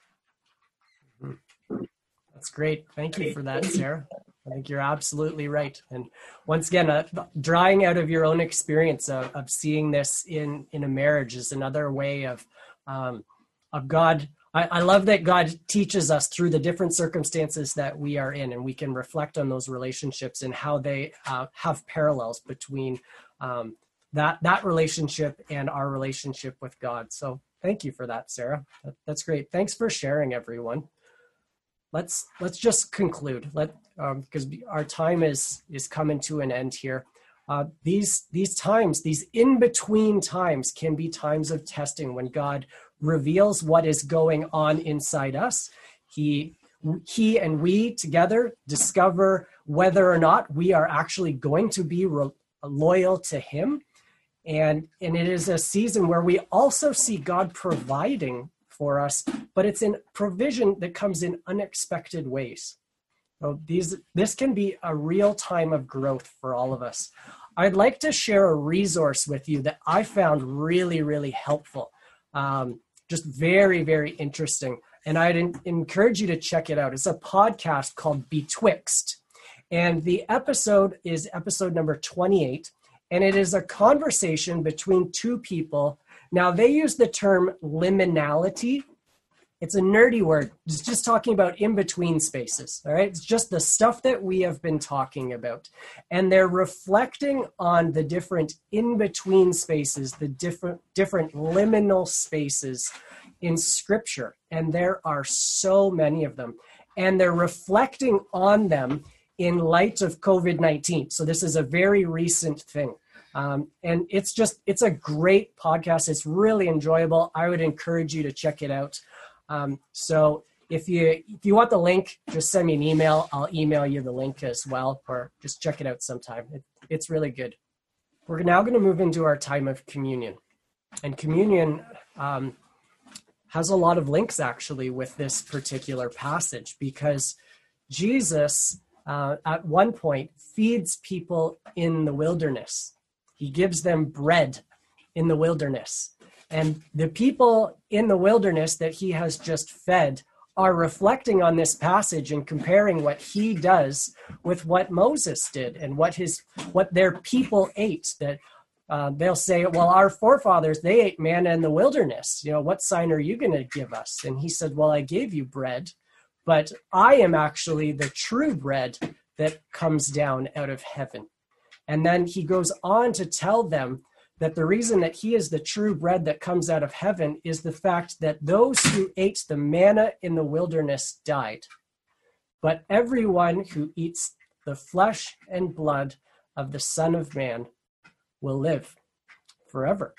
That's great. Thank you for that, Sarah. I think you're absolutely right. And once again, uh, drawing out of your own experience of, of seeing this in, in a marriage is another way of, um, of God. I, I love that God teaches us through the different circumstances that we are in, and we can reflect on those relationships and how they uh, have parallels between um, that, that relationship and our relationship with God. So thank you for that, Sarah. That, that's great. Thanks for sharing, everyone. Let's let's just conclude. Let um, because our time is is coming to an end here. Uh, these these times, these in between times, can be times of testing when God reveals what is going on inside us. He he and we together discover whether or not we are actually going to be re, loyal to him. And, and it is a season where we also see God providing for us, but it's in provision that comes in unexpected ways. So these, this can be a real time of growth for all of us. I'd like to share a resource with you that I found really, really helpful. Um, just very, very interesting. And I'd en- encourage you to check it out. It's a podcast called Betwixt. And the episode is episode number twenty-eight. And it is a conversation between two people. Now, they use the term liminality. It's a nerdy word. It's just talking about in-between spaces, all right? It's just the stuff that we have been talking about. And they're reflecting on the different in-between spaces, the different, different liminal spaces in Scripture. And there are so many of them. And they're reflecting on them in light of COVID nineteen. So this is a very recent thing. Um, and it's just, it's a great podcast. It's really enjoyable. I would encourage you to check it out. Um, so if you, if you want the link, just send me an email. I'll email you the link as well, or just check it out sometime. It, it's really good. We're now going to move into our time of communion. And communion um, has a lot of links actually with this particular passage, because Jesus uh, at one point feeds people in the wilderness. He gives them bread in the wilderness. And the people in the wilderness that he has just fed are reflecting on this passage and comparing what he does with what Moses did and what his what their people ate. That uh, they'll say, well, our forefathers, they ate manna in the wilderness. You know, what sign are you going to give us? And he said, well, I gave you bread, but I am actually the true bread that comes down out of heaven. And then he goes on to tell them that the reason that he is the true bread that comes out of heaven is the fact that those who ate the manna in the wilderness died. But everyone who eats the flesh and blood of the Son of Man will live forever.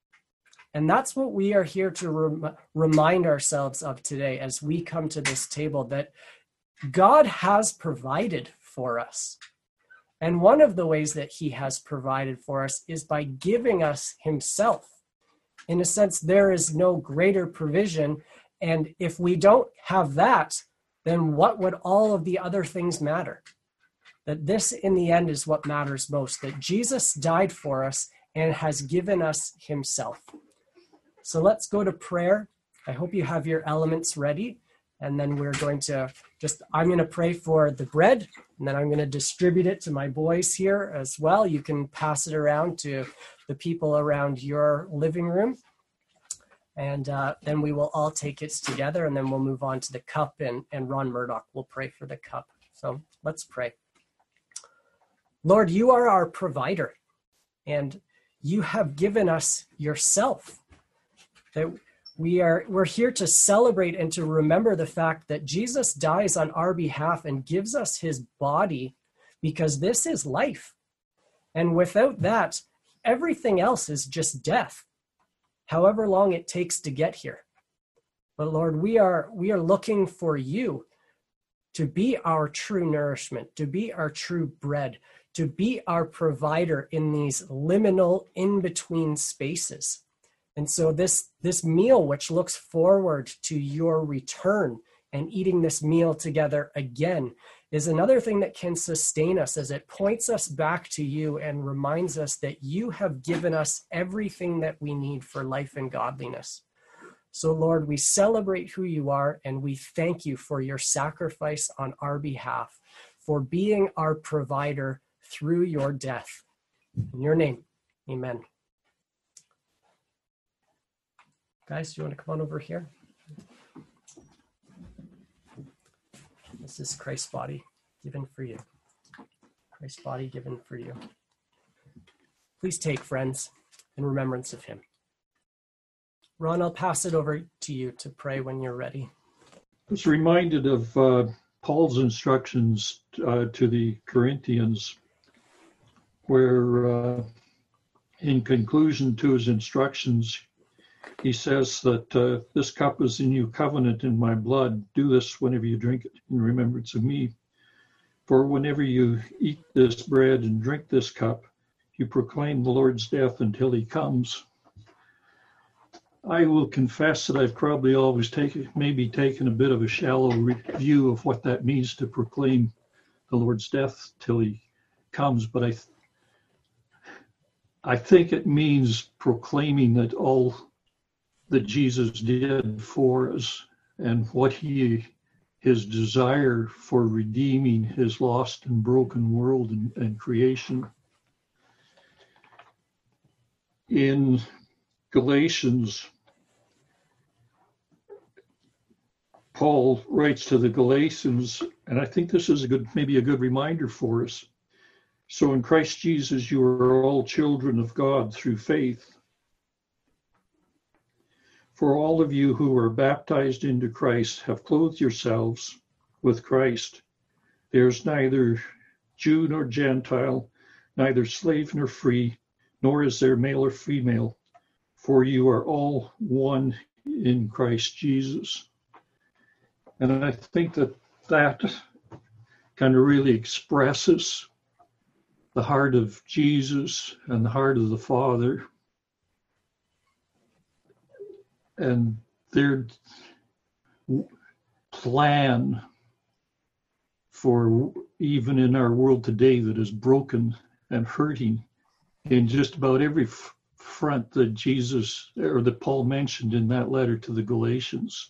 And that's what we are here to rem- remind ourselves of today as we come to this table, that God has provided for us. And one of the ways that he has provided for us is by giving us himself. In a sense, there is no greater provision. And if we don't have that, then what would all of the other things matter? That this, in the end, is what matters most, that Jesus died for us and has given us himself. So let's go to prayer. I hope you have your elements ready. And then we're going to just, I'm going to pray for the bread, and then I'm going to distribute it to my boys here as well. You can pass it around to the people around your living room. And uh, then we will all take it together, and then we'll move on to the cup, and, and Ron Murdoch will pray for the cup. So let's pray. Lord, you are our provider, and you have given us yourself. That We are, we're here to celebrate and to remember the fact that Jesus dies on our behalf and gives us his body, because this is life. And without that, everything else is just death, however long it takes to get here. But Lord, we are, we are looking for you to be our true nourishment, to be our true bread, to be our provider in these liminal in-between spaces. And so this, this meal, which looks forward to your return and eating this meal together again, is another thing that can sustain us as it points us back to you and reminds us that you have given us everything that we need for life and godliness. So Lord, we celebrate who you are, and we thank you for your sacrifice on our behalf, for being our provider through your death. In your name, amen. Guys, do you want to come on over here? This is Christ's body given for you. Christ's body given for you. Please take, friends, in remembrance of him. Ron, I'll pass it over to you to pray when you're ready. I was reminded of uh, Paul's instructions uh, to the Corinthians, where uh, in conclusion to his instructions, he says that uh, this cup is the new covenant in my blood. Do this whenever you drink it in remembrance of me. For whenever you eat this bread and drink this cup, you proclaim the Lord's death until he comes. I will confess that I've probably always taken, maybe taken a bit of a shallow view of what that means to proclaim the Lord's death till he comes, but I, th- I think it means proclaiming that all that Jesus did for us and what he, his desire for redeeming his lost and broken world and, and creation. In Galatians, Paul writes to the Galatians, and I think this is a good, maybe a good reminder for us. So in Christ Jesus, you are all children of God through faith. For all of you who are baptized into Christ have clothed yourselves with Christ. There's neither Jew nor Gentile, neither slave nor free, nor is there male or female, for you are all one in Christ Jesus. And I think that that kind of really expresses the heart of Jesus and the heart of the Father and their plan for even in our world today that is broken and hurting in just about every f- front that Jesus or that Paul mentioned in that letter to the Galatians.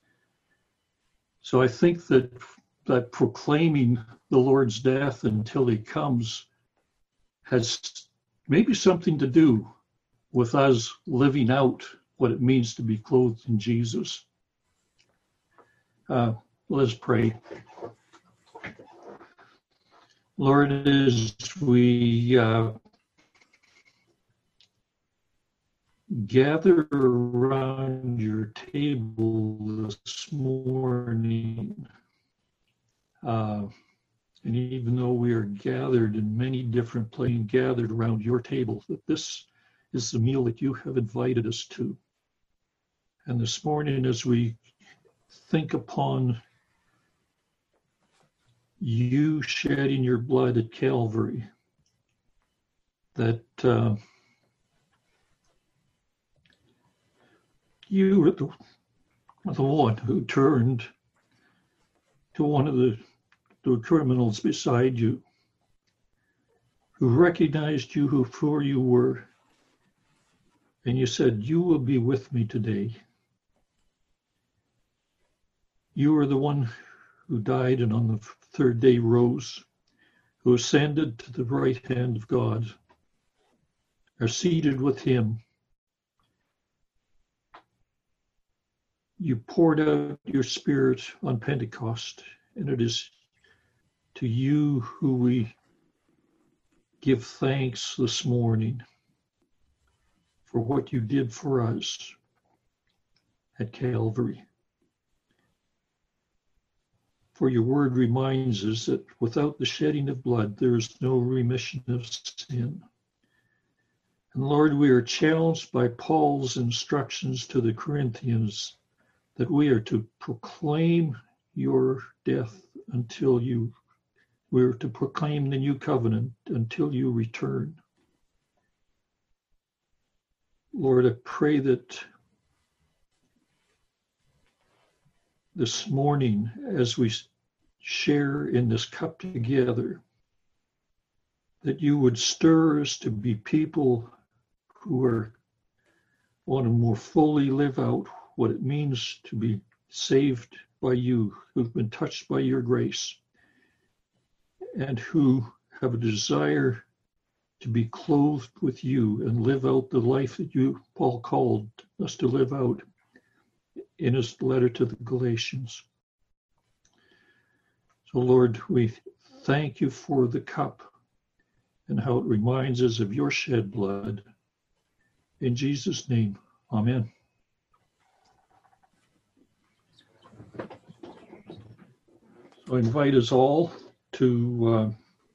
So I think that that proclaiming the Lord's death until he comes has maybe something to do with us living out what it means to be clothed in Jesus. Uh, let's pray. Lord, as we uh, gather around your table this morning, uh, and even though we are gathered in many different places, gathered around your table, that this is the meal that you have invited us to. And this morning, as we think upon you shedding your blood at Calvary, that uh, you were the, the one who turned to one of the, the criminals beside you, who recognized you who for you were, and you said, you will be with me today. You were the one who died and on the third day rose, who ascended to the right hand of God, are seated with him. You poured out your Spirit on Pentecost, and it is to you who we give thanks this morning for what you did for us at Calvary. For your word reminds us that without the shedding of blood, there is no remission of sin. And Lord, we are challenged by Paul's instructions to the Corinthians that we are to proclaim your death until you, we are to proclaim the new covenant until you return. Lord, I pray that this morning, as we share in this cup together, that you would stir us to be people who are want to more fully live out what it means to be saved by you, who've been touched by your grace, and who have a desire to be clothed with you and live out the life that you, Paul, called us to live out in his letter to the Galatians. So, Lord, we thank you for the cup and how it reminds us of your shed blood. In Jesus' name, amen. So I invite us all to uh,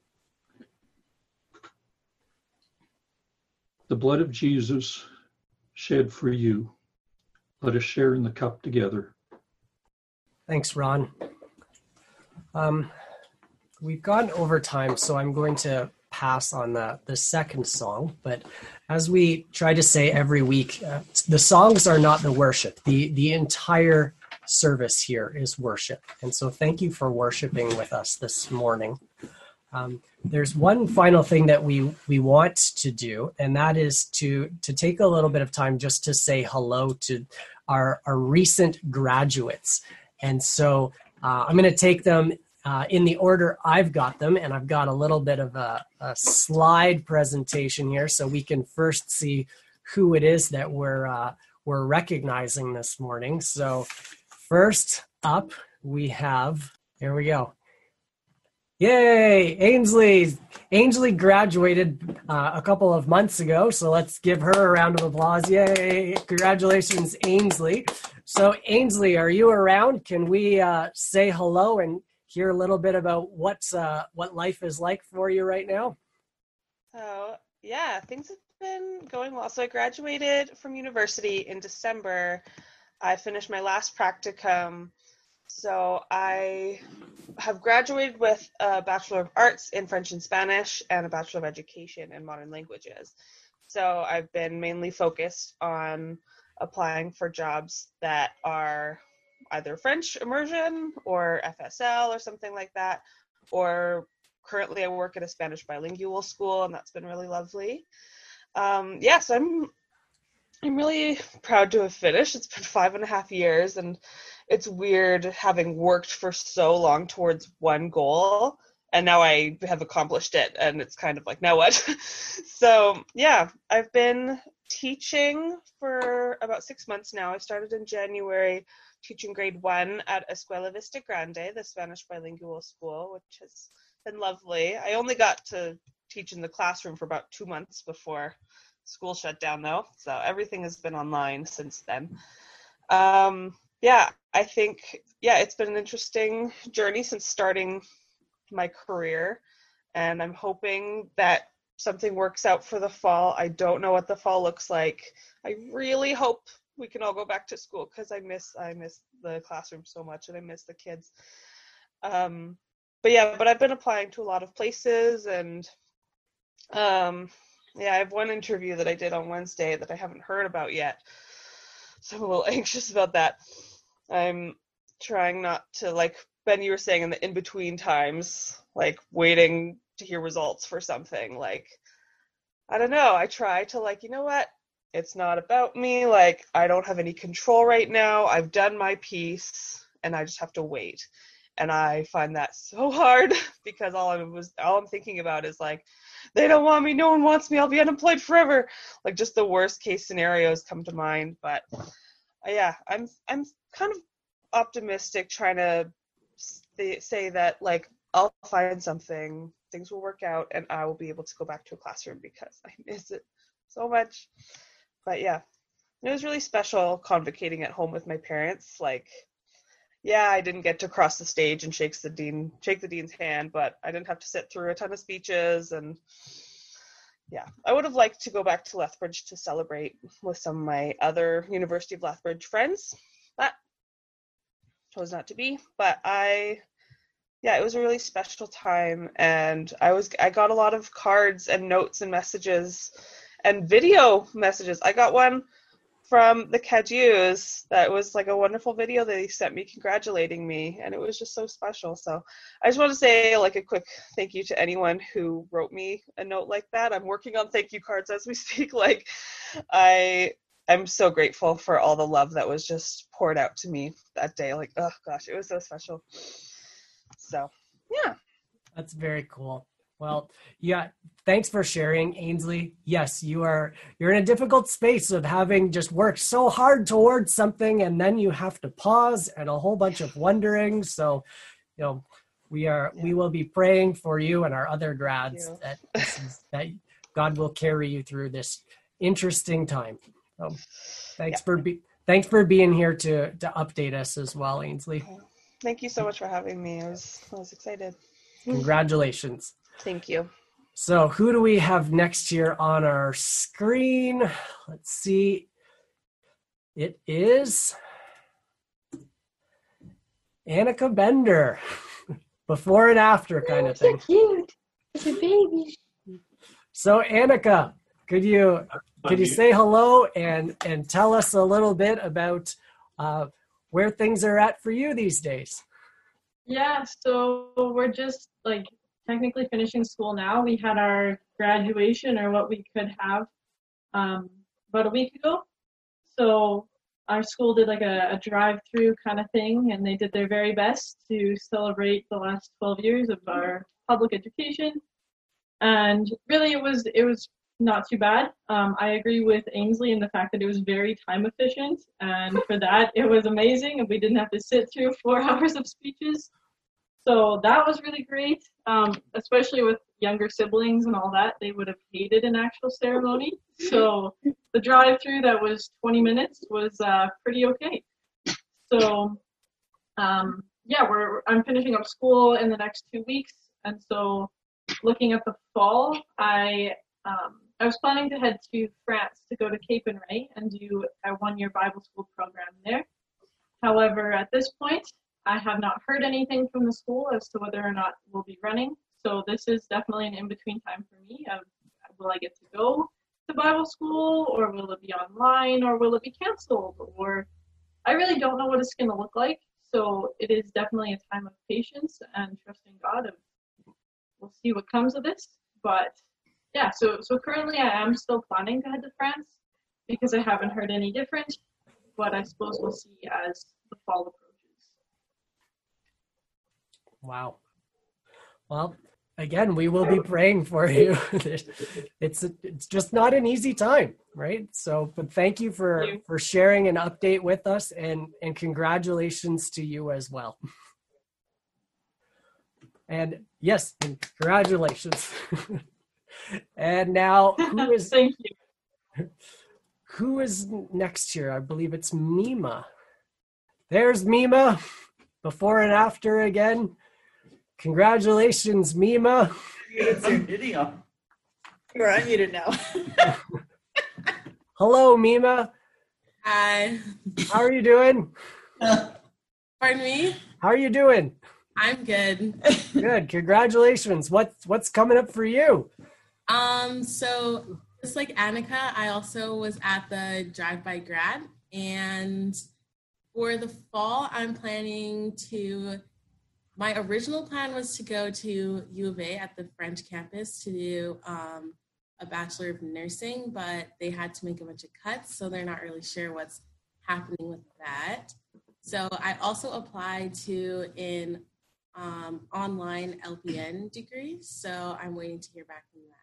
the blood of Jesus shed for you. Let us share in the cup together. Thanks, Ron. Um, we've gone over time, so I'm going to pass on the, the second song, but as we try to say every week, uh, the songs are not the worship. The, the entire service here is worship. And so thank you for worshiping with us this morning. Um, there's one final thing that we, we want to do, and that is to, to take a little bit of time just to say hello to our, our recent graduates. And so uh, I'm going to take them uh, in the order I've got them, and I've got a little bit of a, a slide presentation here so we can first see who it is that we're, uh, we're recognizing this morning. So first up, we have, here we go. Yay, Ainsley. Ainsley graduated uh, a couple of months ago, so let's give her a round of applause. Yay, congratulations, Ainsley. So Ainsley, are you around? Can we uh, say hello and hear a little bit about what's, uh, what life is like for you right now? Oh, yeah, things have been going well. So I graduated from university in December. I finished my last practicum. So I have graduated with a Bachelor of Arts in French and Spanish and a Bachelor of Education in Modern Languages. So I've been mainly focused on applying for jobs that are either French immersion or F S L or something like that. Or currently I work at a Spanish bilingual school, and that's been really lovely. Um, yes, yeah, so I'm I'm really proud to have finished. It's been five and a half years, and it's weird having worked for so long towards one goal, and now I have accomplished it, and it's kind of like, now what? So yeah, I've been teaching for about six months now. I started in January teaching grade one at Escuela Vista Grande, the Spanish bilingual school, which has been lovely. I only got to teach in the classroom for about two months before school shut down, though, so everything has been online since then. Um, yeah, I think, yeah, it's been an interesting journey since starting my career, and I'm hoping that something works out for the fall. I don't know what the fall looks like. I really hope we can all go back to school, because I miss I miss the classroom so much, and I miss the kids. Um, but yeah, but I've been applying to a lot of places, and um, yeah, I have one interview that I did on Wednesday that I haven't heard about yet, so I'm a little anxious about that. I'm trying not to, like Ben, you were saying, in the in-between times, like waiting to hear results for something. Like, I don't know, I try to, like, you know what? It's not about me. Like, I don't have any control right now. I've done my piece, and I just have to wait. And I find that so hard, because all I was, all I'm thinking about is, like, they don't want me, no one wants me, I'll be unemployed forever. Like, just the worst case scenarios come to mind. But uh, yeah, I'm I'm kind of optimistic, trying to st- say that, like, I'll find something, things will work out, and I will be able to go back to a classroom, because I miss it so much. But yeah, it was really special convocating at home with my parents. Like, yeah, I didn't get to cross the stage and shake the dean, shake the dean's hand, but I didn't have to sit through a ton of speeches. And yeah, I would have liked to go back to Lethbridge to celebrate with some of my other University of Lethbridge friends, but chose not to be. But I, yeah, it was a really special time, and I was, I got a lot of cards and notes and messages and video messages. I got one from the Cadieux that was like a wonderful video that they sent me congratulating me, and it was just so special. So I just want to say, like, a quick thank you to anyone who wrote me a note like that. I'm working on thank you cards as we speak. Like, I I'm so grateful for all the love that was just poured out to me that day. Like, oh gosh, it was so special. So yeah, that's very cool. Well, yeah, thanks for sharing, Ainsley. Yes, you are, you're in a difficult space of having just worked so hard towards something, and then you have to pause and a whole bunch of wondering. So, you know, we are, yeah. we will be praying for you and our other grads that, this is, that God will carry you through this interesting time. So thanks yeah. for be, thanks for being here to, to update us as well, Ainsley. Thank you so much for having me. I was, I was excited. Congratulations. Thank you. So who do we have next here on our screen? Let's see. It is Annika Bender. Before and after kind oh, of thing. So cute. It's a baby. So Annika, could you could you say hello and and tell us a little bit about uh, where things are at for you these days? Yeah, so we're just like technically finishing school now. We had our graduation, or what we could have, um, about a week ago. So our school did like a, a drive-through kind of thing, and they did their very best to celebrate the last twelve years of our public education. And really, it was it was not too bad. Um, I agree with Ainsley in the fact that it was very time efficient, and for that, it was amazing, and we didn't have to sit through four hours of speeches. So that was really great, um, especially with younger siblings and all that. They would have hated an actual ceremony. So the drive-through that was twenty minutes was uh, pretty okay. So um, yeah, we're I'm finishing up school in the next two weeks, and so looking at the fall, I um, I was planning to head to France to go to Cape and Ray and do a one-year Bible school program there. However, at this point, I have not heard anything from the school as to whether or not we'll be running. So this is definitely an in-between time for me of, will I get to go to Bible school, or will it be online, or will it be canceled? Or I really don't know what it's going to look like. So it is definitely a time of patience and trusting God. Of, we'll see what comes of this. But yeah, so so currently I am still planning to head to France because I haven't heard any different. But I suppose we'll see as the fall approaches. Wow. Well, again, we will be praying for you. it's it's just not an easy time, right? So, but thank you for thank you. for sharing an update with us, and and congratulations to you as well. And yes, congratulations. And now, who is thank you. Who is next here? I believe it's Mima. There's Mima. Before and after again. Congratulations, Mima. It's your video. You're unmuted now. Hello, Mima. Hi. How are you doing? Pardon me? How are you doing? I'm good. Good. Congratulations. What's what's coming up for you? Um, so just like Annika, I also was at the Drive By Grad, and for the fall, I'm planning to, my original plan was to go to U of A at the French campus to do um, a Bachelor of Nursing, but they had to make a bunch of cuts, so they're not really sure what's happening with that. So I also applied to an um, online L P N degree, so I'm waiting to hear back from that.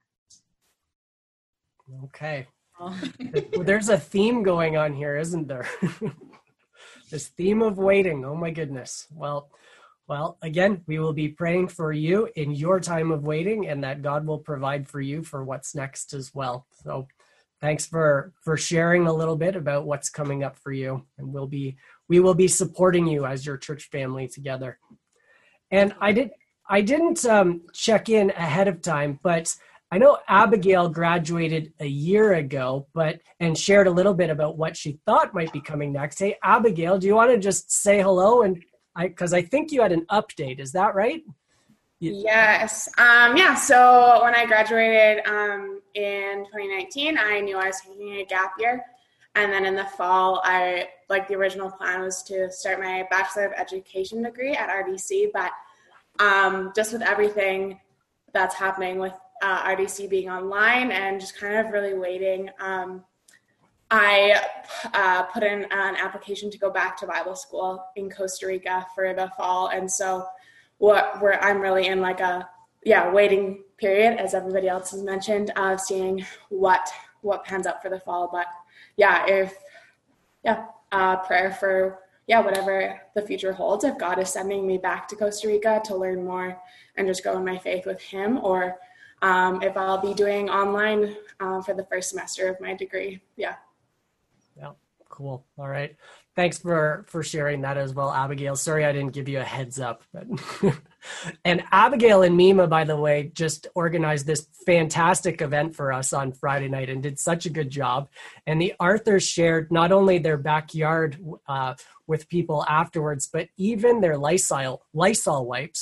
Okay. Oh. There's a theme going on here, isn't there? This theme of waiting. Oh my goodness. Well, well, again, we will be praying for you in your time of waiting, and that God will provide for you for what's next as well. So thanks for, for sharing a little bit about what's coming up for you. And we'll be, we will be supporting you as your church family together. And I did, I didn't um, check in ahead of time, but I know Abigail graduated a year ago, but and shared a little bit about what she thought might be coming next. Hey, Abigail, do you want to just say hello? And I, because I think you had an update, is that right? Yes. Um, yeah. So when I graduated um, in twenty nineteen, I knew I was taking a gap year, and then in the fall, I like the original plan was to start my Bachelor of Education degree at R D C, but um, just with everything that's happening with Uh, R D C being online and just kind of really waiting. Um, I uh, put in an application to go back to Bible school in Costa Rica for the fall. And so what where I'm really in like a, yeah, waiting period, as everybody else has mentioned, of seeing what, what pans out for the fall. But yeah, if, yeah, uh, prayer for, yeah, whatever the future holds, if God is sending me back to Costa Rica to learn more and just grow in my faith with him, or Um, if I'll be doing online um, for the first semester of my degree. Yeah. Yeah. Cool. All right. Thanks for, for sharing that as well, Abigail. Sorry, I didn't give you a heads up. But and Abigail and Mima, by the way, just organized this fantastic event for us on Friday night and did such a good job. And the Arthurs shared not only their backyard uh, with people afterwards, but even their Lysol, Lysol wipes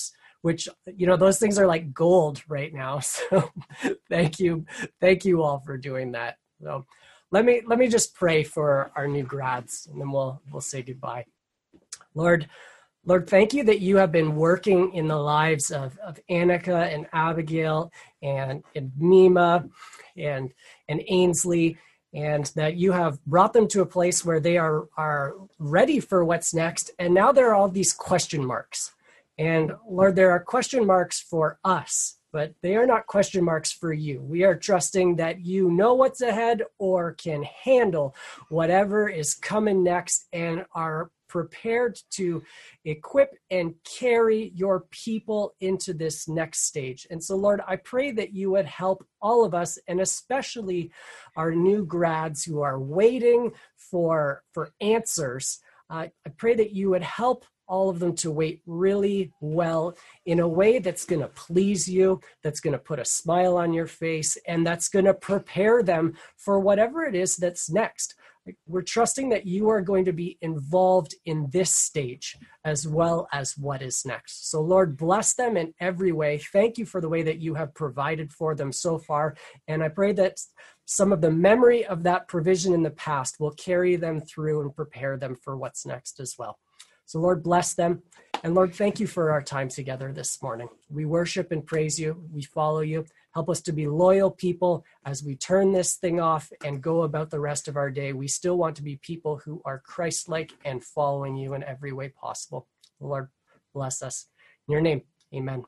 which, you know, those things are like gold right now. So thank you. Thank you all for doing that. So let me, let me just pray for our new grads, and then we'll, we'll say goodbye. Lord, Lord, thank you that you have been working in the lives of, of Annika and Abigail and, and Mima and, and Ainsley, and that you have brought them to a place where they are, are ready for what's next. And now there are all these question marks. And Lord, there are question marks for us, but they are not question marks for you. We are trusting that you know what's ahead or can handle whatever is coming next, and are prepared to equip and carry your people into this next stage. And so, Lord, I pray that you would help all of us, and especially our new grads who are waiting for, for answers. Uh, I pray that you would help all of them to wait really well in a way that's going to please you, that's going to put a smile on your face, and that's going to prepare them for whatever it is that's next. We're trusting that you are going to be involved in this stage as well as what is next. So Lord, bless them in every way. Thank you for the way that you have provided for them so far. And I pray that some of the memory of that provision in the past will carry them through and prepare them for what's next as well. So Lord, bless them. And Lord, thank you for our time together this morning. We worship and praise you. We follow you. Help us to be loyal people as we turn this thing off and go about the rest of our day. We still want to be people who are Christ-like and following you in every way possible. Lord, bless us. In your name, amen.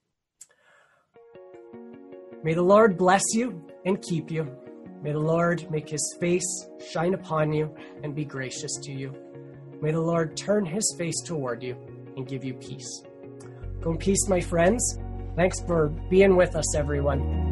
May the Lord bless you and keep you. May the Lord make his face shine upon you and be gracious to you. May the Lord turn his face toward you and give you peace. Go in peace, my friends. Thanks for being with us, everyone.